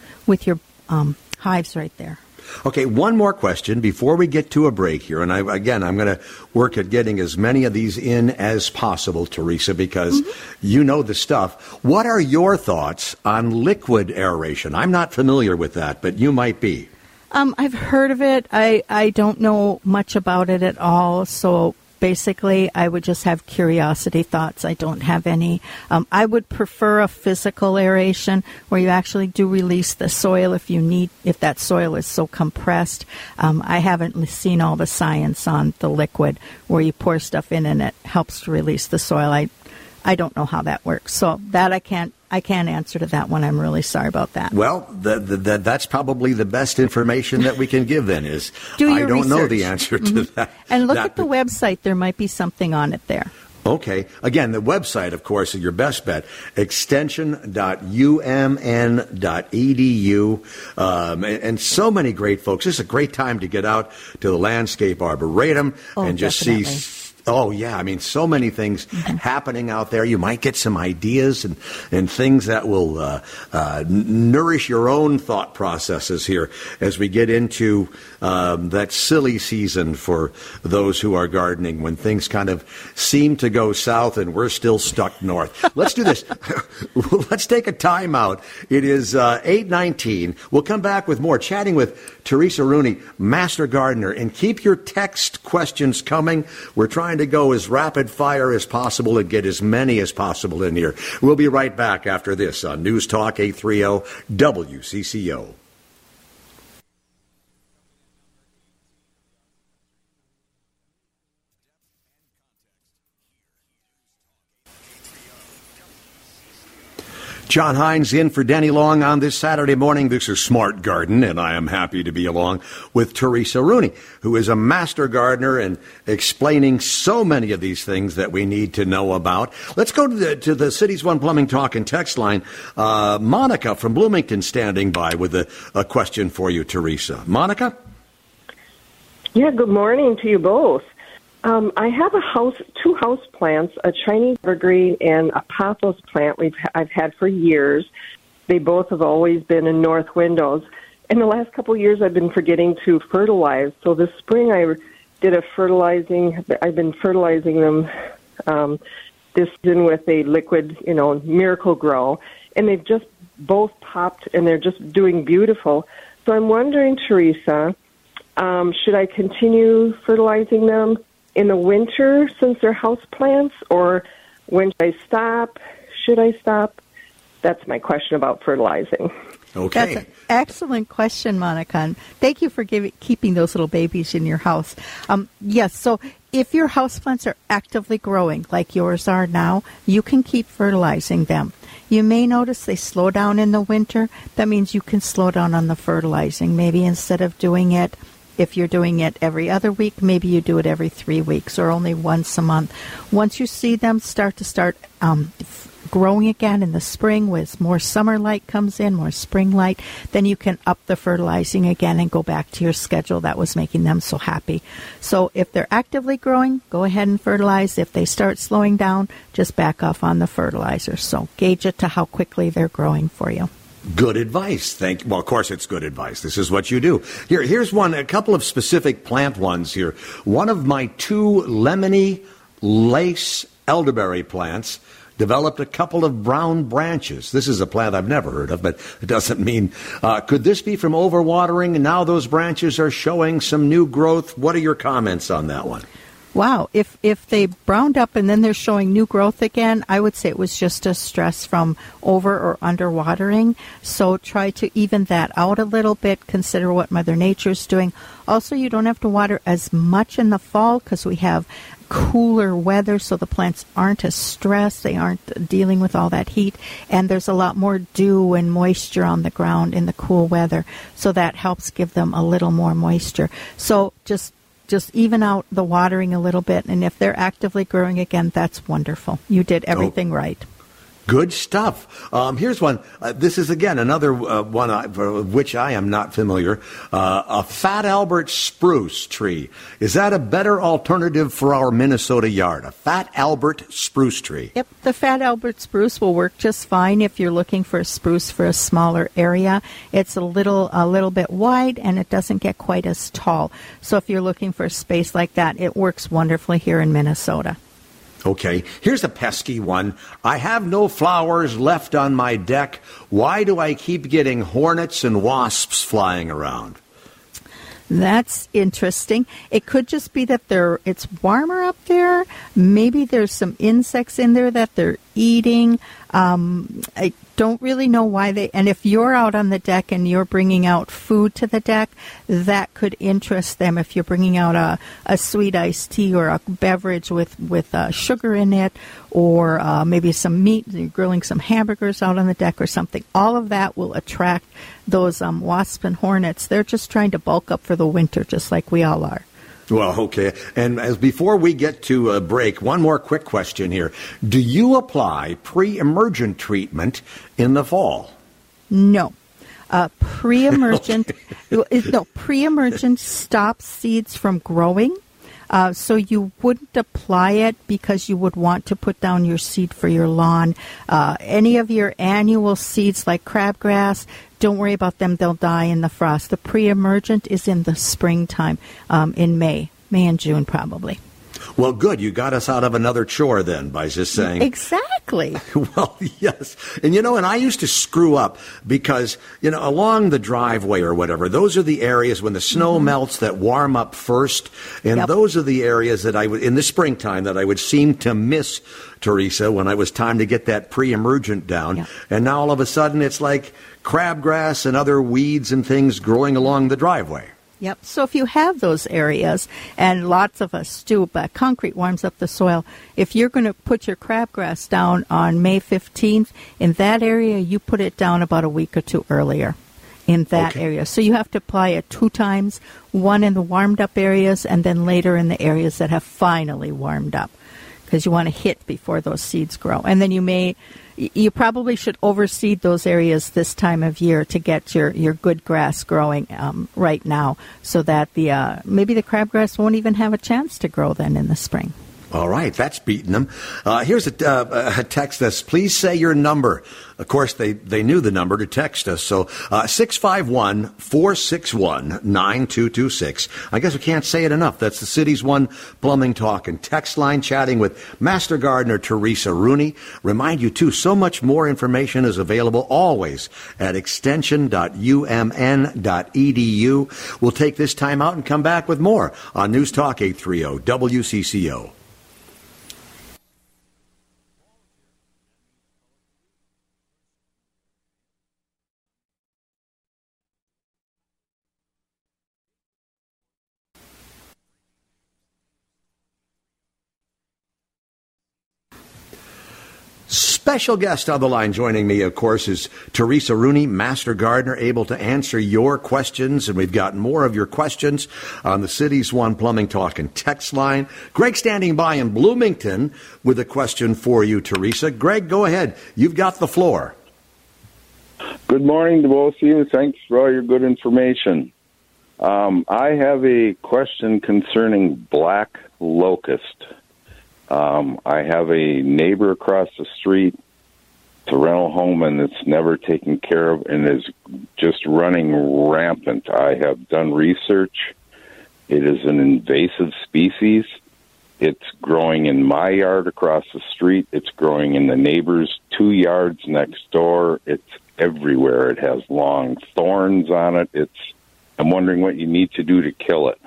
hives right there. Okay, one more question before we get to a break here. And I'm going to work at getting as many of these in as possible, Teresa, because you know the stuff. What are your thoughts on liquid aeration? I'm not familiar with that, but you might be. I've heard of it. I don't know much about it at all, so basically, I would just have curiosity thoughts. I don't have any. I would prefer a physical aeration where you actually do release the soil if that soil is so compressed. I haven't seen all the science on the liquid where you pour stuff in and it helps to release the soil. I don't know how that works. So that I can't answer to that one. I'm really sorry about that. Well, that's probably the best information that we can give then is I don't know the answer to that. And look at the website. There might be something on it there. Okay. Again, the website, of course, is your best bet, extension.umn.edu. And so many great folks. This is a great time to get out to the Landscape Arboretum and just see. Oh, yeah. I mean, so many things happening out there. You might get some ideas and things that will nourish your own thought processes here as we get into that silly season for those who are gardening when things kind of seem to go south and we're still stuck north. Let's do this. Let's take a time out. It is 8:19. We'll come back with more, chatting with Teresa Rooney, Master Gardener, and keep your text questions coming. We're trying to go as rapid fire as possible and get as many as possible in here. We'll be right back after this on News Talk 830 WCCO. John Hines in for Denny Long on this Saturday morning. This is Smart Garden, and I am happy to be along with Teresa Rooney, who is a master gardener and explaining so many of these things that we need to know about. Let's go to the Cities One Plumbing Talk and Text line. Monica from Bloomington standing by with a question for you, Teresa. Monica? Yeah, good morning to you both. I have two house plants, a Chinese evergreen and a pothos plant I've had for years. They both have always been in north windows. In the last couple of years, I've been forgetting to fertilize. So this spring, I've been fertilizing them this season with a liquid, Miracle Grow, and they've just both popped and they're just doing beautiful. So I'm wondering, Teresa, should I continue fertilizing them in the winter since they're houseplants, or when should I stop? Should I stop? That's my question about fertilizing. Okay. That's an excellent question, Monica. And thank you for keeping those little babies in your house. Yes, so if your houseplants are actively growing, like yours are now, you can keep fertilizing them. You may notice they slow down in the winter. That means you can slow down on the fertilizing. Maybe instead of doing it, if you're doing it every other week, maybe you do it every 3 weeks or only once a month. Once you see them start growing again in the spring, with more summer light comes in, more spring light, then you can up the fertilizing again and go back to your schedule that was making them so happy. So if they're actively growing, go ahead and fertilize. If they start slowing down, just back off on the fertilizer. So gauge it to how quickly they're growing for you. Good advice. Well, of course it's good advice. This is what you do. Here's a couple of specific plant ones here. One of my 2 lemony lace elderberry plants developed a couple of brown branches. This is a plant I've never heard of, but it doesn't mean... could this be from overwatering, and now those branches are showing some new growth? What are your comments on that one? Wow, if they browned up and then they're showing new growth again, I would say it was just a stress from over or under watering. So try to even that out a little bit. Consider what Mother Nature's doing. Also, you don't have to water as much in the fall because we have cooler weather, so the plants aren't as stressed. They aren't dealing with all that heat, and there's a lot more dew and moisture on the ground in the cool weather, so that helps give them a little more moisture. So just even out the watering a little bit, and if they're actively growing again, that's wonderful. You did everything right. Good stuff. Here's one. This is, again, another one for which I am not familiar. A Fat Albert spruce tree. Is that a better alternative for our Minnesota yard? A Fat Albert spruce tree. Yep, the Fat Albert spruce will work just fine if you're looking for a spruce for a smaller area. It's a little bit wide, and it doesn't get quite as tall. So if you're looking for a space like that, it works wonderfully here in Minnesota. Okay, here's a pesky one. I have no flowers left on my deck. Why do I keep getting hornets and wasps flying around? That's interesting. It could just be that it's warmer up there. Maybe there's some insects in there that they're eating. I don't really know why and if you're out on the deck and you're bringing out food to the deck, that could interest them. If you're bringing out a sweet iced tea or a beverage with sugar in it, or maybe some meat, you're grilling some hamburgers out on the deck or something, all of that will attract those wasps and hornets. They're just trying to bulk up for the winter, just like we all are. Well, okay. And before we get to a break, one more quick question here. Do you apply pre-emergent treatment in the fall? No. Pre-emergent stops seeds from growing. So you wouldn't apply it because you would want to put down your seed for your lawn. Any of your annual seeds like crabgrass, don't worry about them. They'll die in the frost. The pre-emergent is in the springtime, in May and June probably. Well, good. You got us out of another chore then by just saying. Exactly. Well, yes. And, and I used to screw up because, along the driveway or whatever, those are the areas when the snow melts that warm up first. And those are the areas that in the springtime, that I would seem to miss, Teresa, when it was time to get that pre-emergent down. Yep. And now all of a sudden it's like crabgrass and other weeds and things growing along the driveway. Yep. So if you have those areas, and lots of us do, but concrete warms up the soil, if you're going to put your crabgrass down on May 15th, in that area, you put it down about a week or two earlier in that area. So you have to apply it 2 times, one in the warmed up areas and then later in the areas that have finally warmed up, because you want to hit before those seeds grow. And then you probably should overseed those areas this time of year to get your good grass growing right now, so that maybe the crabgrass won't even have a chance to grow then in the spring. All right, that's beating them. Here's a text that's, please say your number. Of course, they knew the number to text us. So 651-461-9226. I guess we can't say it enough. That's the City's One Plumbing Talk and text line, chatting with Master Gardener Teresa Rooney. Remind you, too, so much more information is available always at extension.umn.edu. We'll take this time out and come back with more on News Talk 830 WCCO. Special guest on the line joining me, of course, is Teresa Rooney, Master Gardener, able to answer your questions. And we've got more of your questions on the City's One Plumbing Talk and text line. Greg standing by in Bloomington with a question for you, Teresa. Greg, go ahead. You've got the floor. Good morning to both of you. Thanks for all your good information. I have a question concerning black locust. I have a neighbor across the street. It's a rental home, and it's never taken care of and is just running rampant. I have done research. It is an invasive species. It's growing in my yard across the street. It's growing in the neighbor's 2 yards next door. It's everywhere. It has long thorns on it. I'm wondering what you need to do to kill it.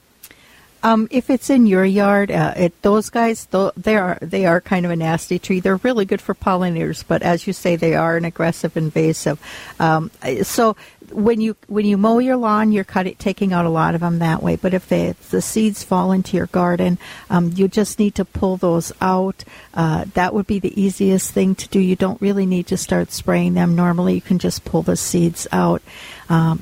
If it's in your yard, those guys, they are kind of a nasty tree. They're really good for pollinators, but as you say, they are an aggressive invasive. So when you mow your lawn, you're taking out a lot of them that way. But if the seeds fall into your garden, you just need to pull those out. That would be the easiest thing to do. You don't really need to start spraying them. Normally, you can just pull the seeds out. I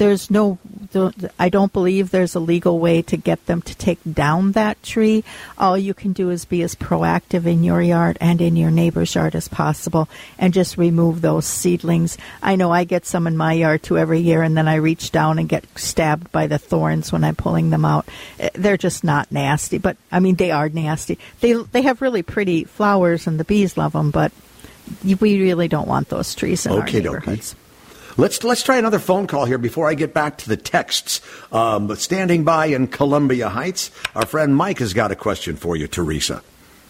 don't believe there's a legal way to get them to take down that tree. All you can do is be as proactive in your yard and in your neighbor's yard as possible and just remove those seedlings. I know I get some in my yard too every year, and then I reach down and get stabbed by the thorns when I'm pulling them out. They're just not nasty, but I mean, they are nasty. They have really pretty flowers and the bees love them, but we really don't want those trees in our neighborhoods. Let's try another phone call here before I get back to the texts. Standing by in Columbia Heights, our friend Mike has got a question for you, Teresa.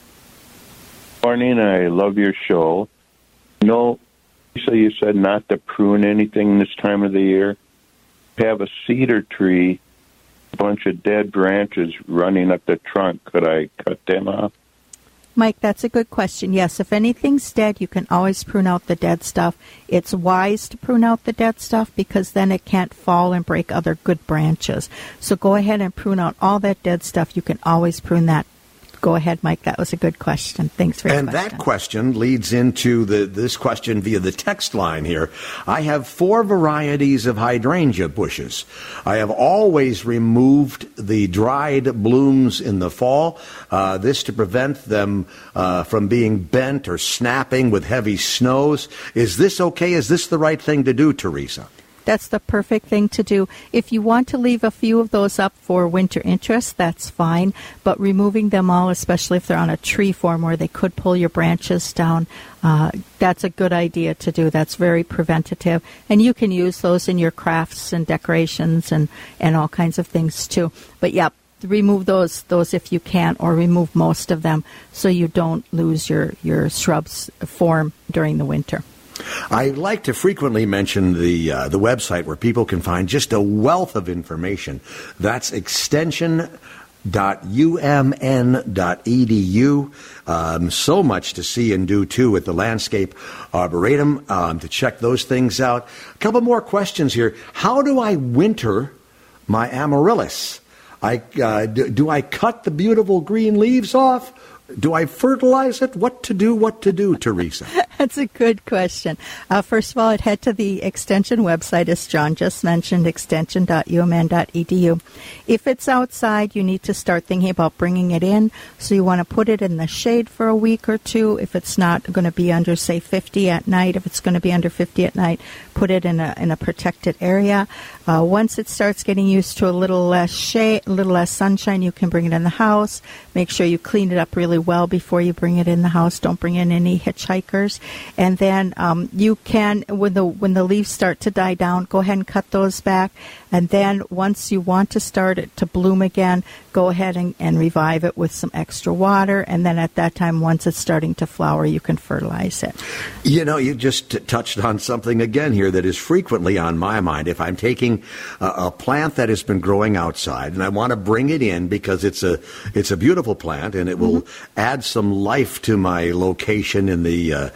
Morning, I love your show. Teresa, you said not to prune anything this time of the year. Have a cedar tree, a bunch of dead branches running up the trunk. Could I cut them off? Mike, that's a good question. Yes, if anything's dead, you can always prune out the dead stuff. It's wise to prune out the dead stuff because then it can't fall and break other good branches. So go ahead and prune out all that dead stuff. You can always prune that. Go ahead, Mike. That was a good question. Thanks for your question. And that question leads into this question via the text line here. I have 4 varieties of hydrangea bushes. I have always removed the dried blooms in the fall, this to prevent them from being bent or snapping with heavy snows. Is this okay? Is this the right thing to do, Teresa? That's the perfect thing to do. If you want to leave a few of those up for winter interest, that's fine. But removing them all, especially if they're on a tree form where they could pull your branches down, that's a good idea to do. That's very preventative. And you can use those in your crafts and decorations and all kinds of things too. But yeah, remove those if you can, or remove most of them so you don't lose your shrubs form during the winter. I like to frequently mention the website where people can find just a wealth of information. That's extension.umn.edu. So much to see and do, too, at the Landscape Arboretum, to check those things out. A couple more questions here. How do I winter my amaryllis? Do I cut the beautiful green leaves off, Do I fertilize it? What to do, Teresa? That's a good question. First of all, I'd head to the Extension website, as John just mentioned, extension.umn.edu. If it's outside, you need to start thinking about bringing it in. So you want to put it in the shade for a week or two. If it's not going to be under, say, 50 at night, if it's going to be under 50 at night, put it in a protected area. Once it starts getting used to a little less shade, a little less sunshine, you can bring it in the house. Make sure you clean it up really well before you bring it in the house. Don't bring in any hitchhikers. And then you can, when the leaves start to die down, go ahead and cut those back. And then once you want to start it to bloom again, go ahead and revive it with some extra water. And then at that time, once it's starting to flower, you can fertilize it. You know, you just touched on something again here that is frequently on my mind. If I'm taking a plant that has been growing outside and I want to bring it in because it's a beautiful plant and it will add some life to my location in the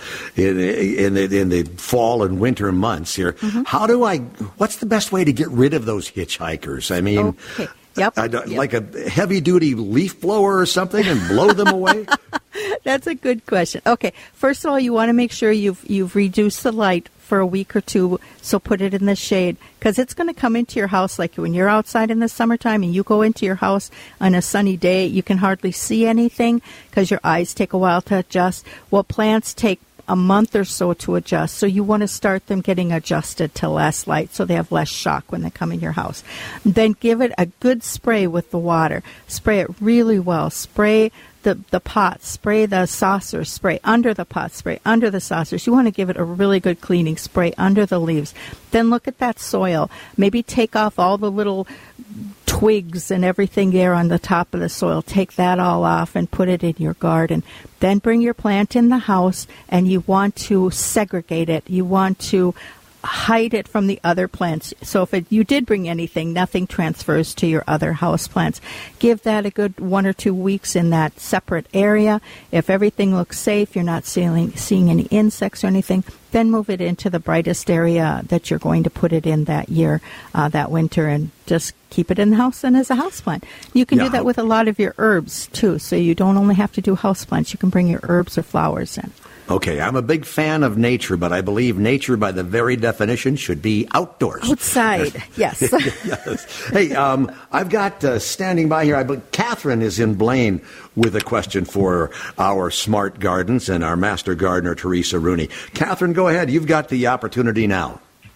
fall and winter months here. What's the best way to get rid of those hitchhikers? I mean, okay. Yep. Like a heavy-duty leaf blower or something and blow them away? That's a good question. Okay, first of all, you want to make sure you've reduced the light for a week or two, so put it in the shade, because it's going to come into your house. Like when you're outside in the summertime and you go into your house on a sunny day, you can hardly see anything because your eyes take a while to adjust. Well, plants take a month or so to adjust, so you want to start them getting adjusted to less light so they have less shock when they come in your house. Then give it a good spray with the water. Spray it really well. Spray the pot, spray the saucers, spray under the pot, spray under the saucers. You want to give it a really good cleaning, spray under the leaves. Then look at that soil. Maybe take off all the little twigs and everything there on the top of the soil. Take that all off and put it in your garden. Then bring your plant in the house, and you want to segregate it. You want to hide it from the other plants. So if you did bring anything, nothing transfers to your other house plants. Give that a good 1 or 2 weeks in that separate area. If everything looks safe, you're not seeing any insects or anything, then move it into the brightest area that you're going to put it in that year, that winter, and just keep it in the house and as a houseplant. You can do that with a lot of your herbs, too, so you don't only have to do houseplants. You can bring your herbs or flowers in. Okay, I'm a big fan of nature, but I believe nature, by the very definition, should be outdoors. Outside, yes. Yes. Hey, I've got standing by here, Catherine is in Blaine with a question for our Smart Gardens and our Master Gardener, Teresa Rooney. Catherine, go ahead. You've got the opportunity now.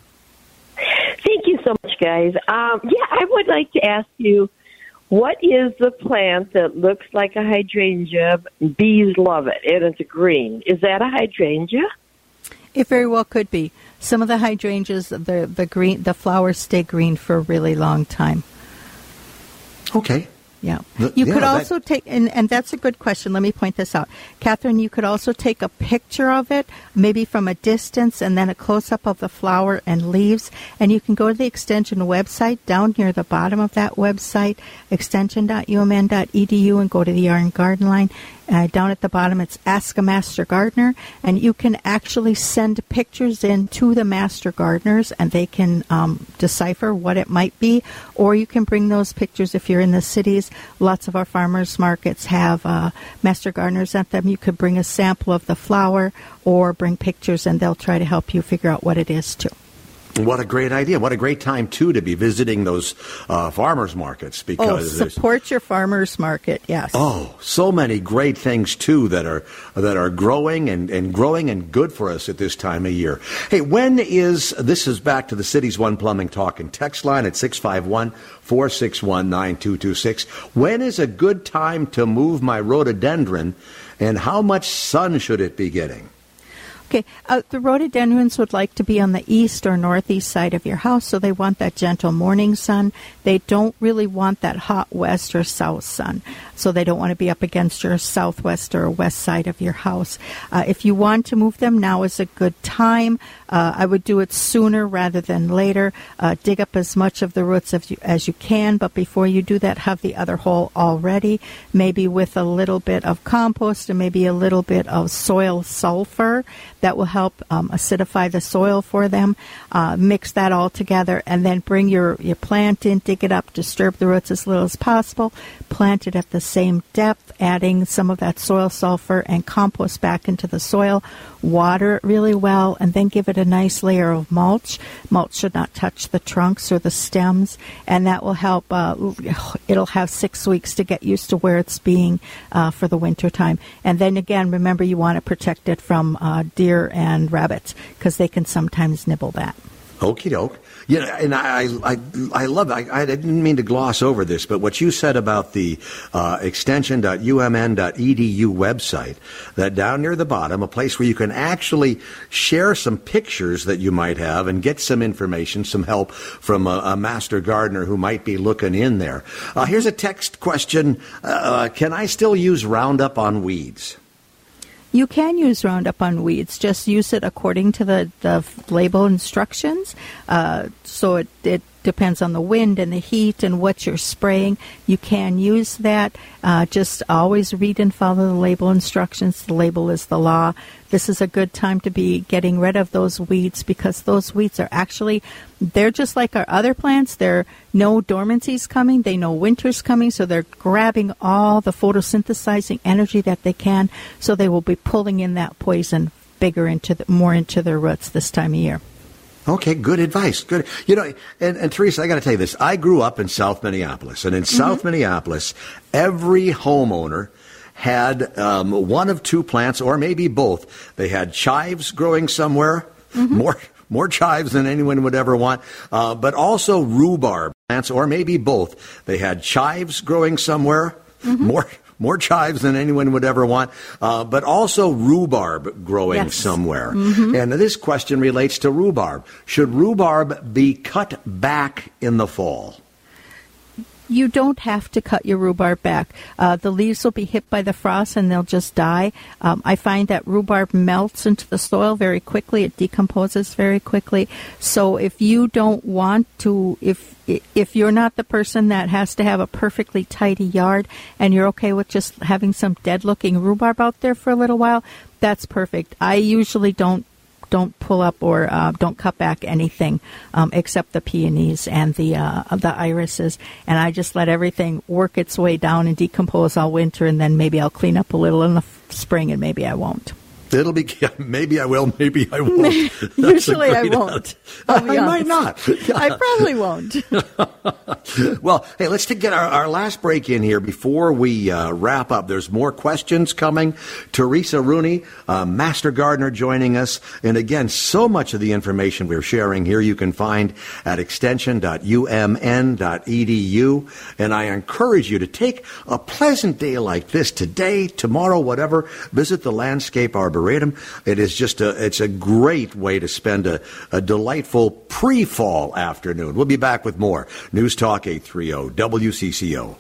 Thank you so much, guys. I would like to ask you, what is the plant that looks like a hydrangea? Bees love it, and it's a green. Is that a hydrangea? It very well could be. Some of the hydrangeas, the flowers stay green for a really long time. Okay. Yeah. You could also take, and that's a good question. Let me point this out. Catherine, you could also take a picture of it, maybe from a distance, and then a close-up of the flower and leaves. And you can go to the Extension website, down near the bottom of that website, extension.umn.edu, and go to the Yard Garden line. Down at the bottom, it's Ask a Master Gardener, and you can actually send pictures in to the Master Gardeners, and they can decipher what it might be, or you can bring those pictures if you're in the cities. Lots of our farmers markets have Master Gardeners at them. You could bring a sample of the flower or bring pictures, and they'll try to help you figure out what it is, too. What a great idea. What a great time, too, to be visiting those farmers markets. Because support your farmers market, yes. Oh, so many great things, too, that are growing and growing and good for us at this time of year. Hey, this is back to the Cities One Plumbing Talk and Text line at 651-461-9226. When is a good time to move my rhododendron, and how much sun should it be getting? Okay, the rhododendrons would like to be on the east or northeast side of your house, so they want that gentle morning sun. They don't really want that hot west or south sun, so they don't want to be up against your southwest or west side of your house. If you want to move them, now is a good time. I would do it sooner rather than later. Dig up as much of the roots as you can, but before you do that, have the other hole all ready, maybe with a little bit of compost and maybe a little bit of soil sulfur. That will help acidify the soil for them. Mix that all together, and then bring your plant in, dig it up, disturb the roots as little as possible, plant it at the same depth, adding some of that soil sulfur and compost back into the soil, water it really well, and then give it a nice layer of mulch. Mulch should not touch the trunks or the stems, and that will help. It'll have 6 weeks to get used to where it's being for the winter time. And then again, remember, you want to protect it from deer and rabbits, because they can sometimes nibble that. Okie doke. You know, and I love it. I didn't mean to gloss over this, but what you said about the extension.umn.edu website, that down near the bottom, a place where you can actually share some pictures that you might have and get some information, some help from a master gardener who might be looking in there. Here's a text question. Can I still use Roundup on weeds? You can use Roundup on weeds. Just use it according to the label instructions. So it depends on the wind and the heat and what you're spraying. You can use that. Just always read and follow the label instructions. The label is the law. This is a good time to be getting rid of those weeds, because those weeds are actually, they're just like our other plants. They're no dormancy's coming. They know winter's coming, so they're grabbing all the photosynthesizing energy that they can, so they will be pulling in that poison more into their roots this time of year. Okay, good advice. Good. You know, and Teresa, I got to tell you this. I grew up in South Minneapolis, and in South Minneapolis, every homeowner had one of two plants, or maybe both. They had chives growing somewhere, more chives than anyone would ever want, but also rhubarb plants, or maybe both. They had chives growing somewhere, more chives than anyone would ever want, but also rhubarb growing somewhere. And this question relates to rhubarb. Should rhubarb be cut back in the fall? You don't have to cut your rhubarb back. The leaves will be hit by the frost and they'll just die. I find that rhubarb melts into the soil very quickly. It decomposes very quickly. So if you don't want to, if you're not the person that has to have a perfectly tidy yard and you're okay with just having some dead-looking rhubarb out there for a little while, that's perfect. I usually don't pull up or don't cut back anything except the peonies and the irises, and I just let everything work its way down and decompose all winter, and then maybe I'll clean up a little in the spring, and maybe I won't. It'll be, maybe I will, maybe I won't. Usually I won't. I might not. I probably won't. Well, hey, let's get our last break in here before we wrap up. There's more questions coming. Teresa Rooney, Master Gardener, joining us. And again, so much of the information we're sharing here you can find at extension.umn.edu. And I encourage you to take a pleasant day like this today, tomorrow, whatever. Visit the Landscape Arboretum. It is just it's a great way to spend a delightful pre-fall afternoon. We'll be back with more News Talk 830 WCCO.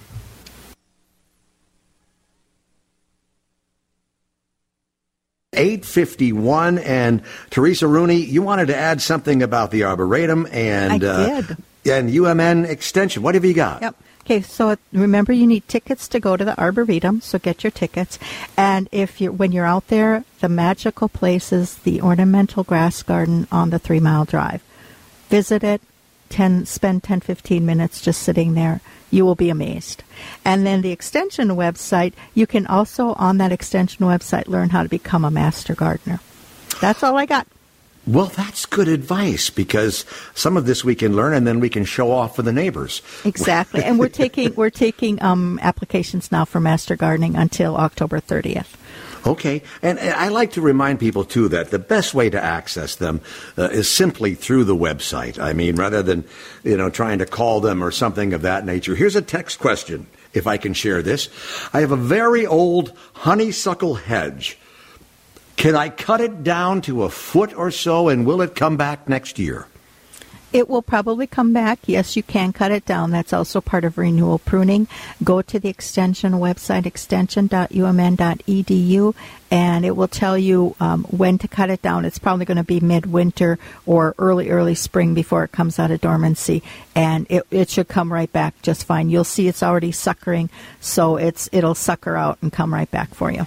$8:51, and Teresa Rooney, you wanted to add something about the Arboretum and I did. And UMN Extension. What have you got? Yep. Okay, so remember you need tickets to go to the Arboretum, so get your tickets. And when you're out there, the magical place is the Ornamental Grass Garden on the 3 Mile Drive. Visit it, spend 10-15 minutes just sitting there. You will be amazed. And then the Extension website, you can also, on that Extension website, learn how to become a Master Gardener. That's all I got. Well, that's good advice, because some of this we can learn and then we can show off for the neighbors. Exactly. And we're taking applications now for Master Gardening until October 30th. Okay. And I like to remind people, too, that the best way to access them is simply through the website. I mean, rather than, trying to call them or something of that nature. Here's a text question, if I can share this. I have a very old honeysuckle hedge. Can I cut it down to a foot or so, and will it come back next year? It will probably come back. Yes, you can cut it down. That's also part of renewal pruning. Go to the Extension website, extension.umn.edu, and it will tell you when to cut it down. It's probably going to be midwinter or early spring before it comes out of dormancy, and it should come right back just fine. You'll see it's already suckering, so it'll sucker out and come right back for you.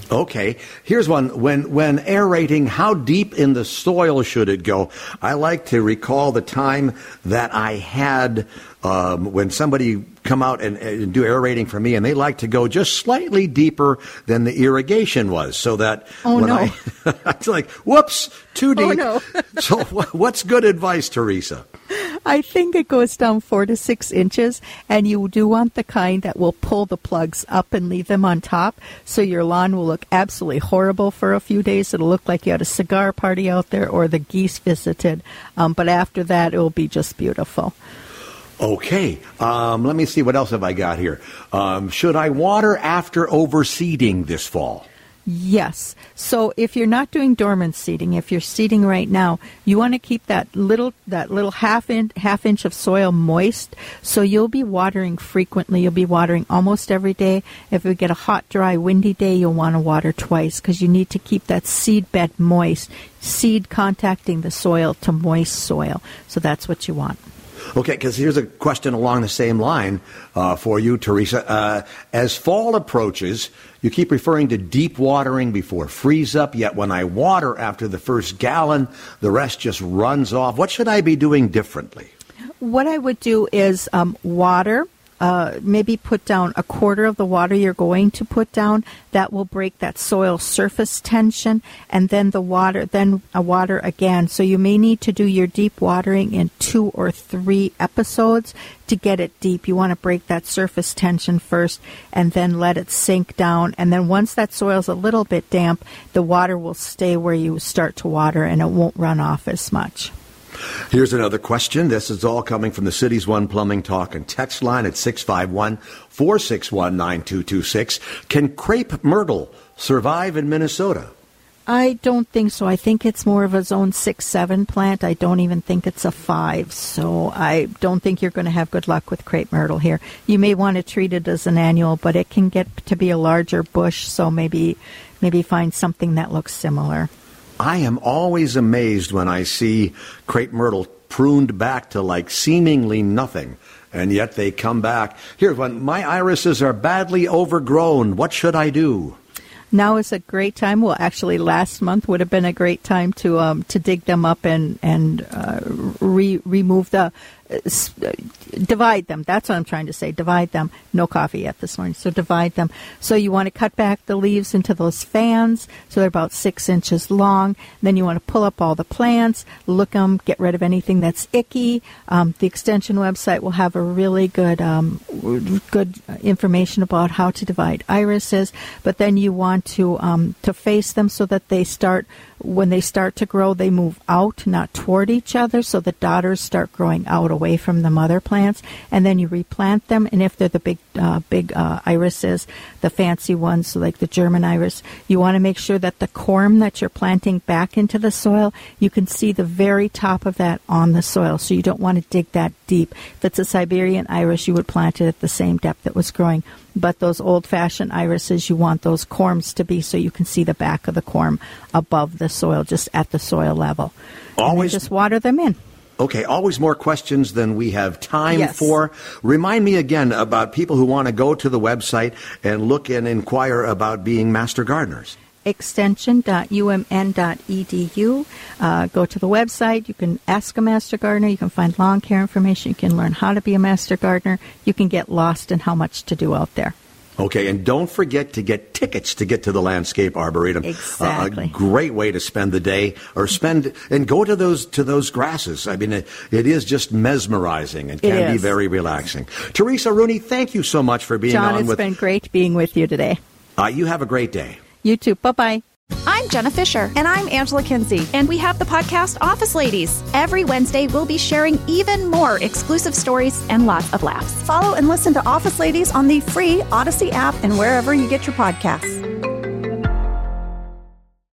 Okay, here's one. When aerating, how deep in the soil should it go? I like to recall the time that I had when somebody come out and do aerating for me, and they like to go just slightly deeper than the irrigation was, so that I was like, whoops, too deep. Oh, no. So what's good advice, Teresa? I think it goes down 4 to 6 inches, and you do want the kind that will pull the plugs up and leave them on top, so your lawn will look absolutely horrible for a few days. It'll look like you had a cigar party out there or the geese visited, but after that, it will be just beautiful. Okay, let me see, what else have I got here? Should I water after overseeding this fall? Yes. So if you're not doing dormant seeding, if you're seeding right now, you want to keep that little half inch of soil moist. So you'll be watering frequently. You'll be watering almost every day. If we get a hot, dry, windy day, you'll want to water twice because you need to keep that seed bed moist. Seed contacting the soil to moist soil. So that's what you want. Okay, because here's a question along the same line for you, Teresa. As fall approaches, you keep referring to deep watering before freeze up, yet when I water after the first gallon, the rest just runs off. What should I be doing differently? What I would do is water. Maybe put down a quarter of the water you're going to put down. That will break that soil surface tension, and then water again. So you may need to do your deep watering in 2 or 3 episodes to get it deep. You want to break that surface tension first and then let it sink down. And then once that soil's a little bit damp, the water will stay where you start to water and it won't run off as much. Here's another question. This is all coming from the Cities One Plumbing Talk and text line at 651-461-9226. Can crepe myrtle survive in Minnesota? I don't think so. I think it's more of a zone 6-7 plant. I don't even think it's a 5. So I don't think you're going to have good luck with crepe myrtle here. You may want to treat it as an annual, but it can get to be a larger bush. So maybe find something that looks similar. I am always amazed when I see crepe myrtle pruned back to like seemingly nothing, and yet they come back. Here's one. My irises are badly overgrown. What should I do? Now is a great time. Well, actually, last month would have been a great time to dig them up and remove the divide them. That's what I'm trying to say. Divide them. No coffee yet this morning. So divide them. So you want to cut back the leaves into those fans. So they're about 6 inches long. Then you want to pull up all the plants, look them, get rid of anything that's icky. The extension website will have a really good information about how to divide irises. But then you want to face them so that when they start to grow, they move out, not toward each other. So the daughters start growing out away from the mother plants, and then you replant them. And if they're the big irises, the fancy ones like the German iris, you want to make sure that the corm that you're planting back into the soil, you can see the very top of that on the soil. So you don't want to dig that deep. If it's a Siberian iris, you would plant it at the same depth it was growing. But those old-fashioned irises, you want those corms to be so you can see the back of the corm above the soil, just at the soil level. Always just water them in. Okay, always more questions than we have time for. Remind me again about people who want to go to the website and look and inquire about being master gardeners. Extension.umn.edu. Go to the website. You can ask a master gardener. You can find lawn care information. You can learn how to be a master gardener. You can get lost in how much to do out there. Okay, and don't forget to get tickets to get to the Landscape Arboretum. Exactly. A great way to spend the day, or go to those grasses. I mean, it is just mesmerizing and can be very relaxing. Teresa Rooney, thank you so much for being on with us. John, it's been great being with you today. You have a great day. You too. Bye-bye. I'm Jenna Fisher. And I'm Angela Kinsey. And we have the podcast Office Ladies. Every Wednesday, we'll be sharing even more exclusive stories and lots of laughs. Follow and listen to Office Ladies on the free Odyssey app and wherever you get your podcasts.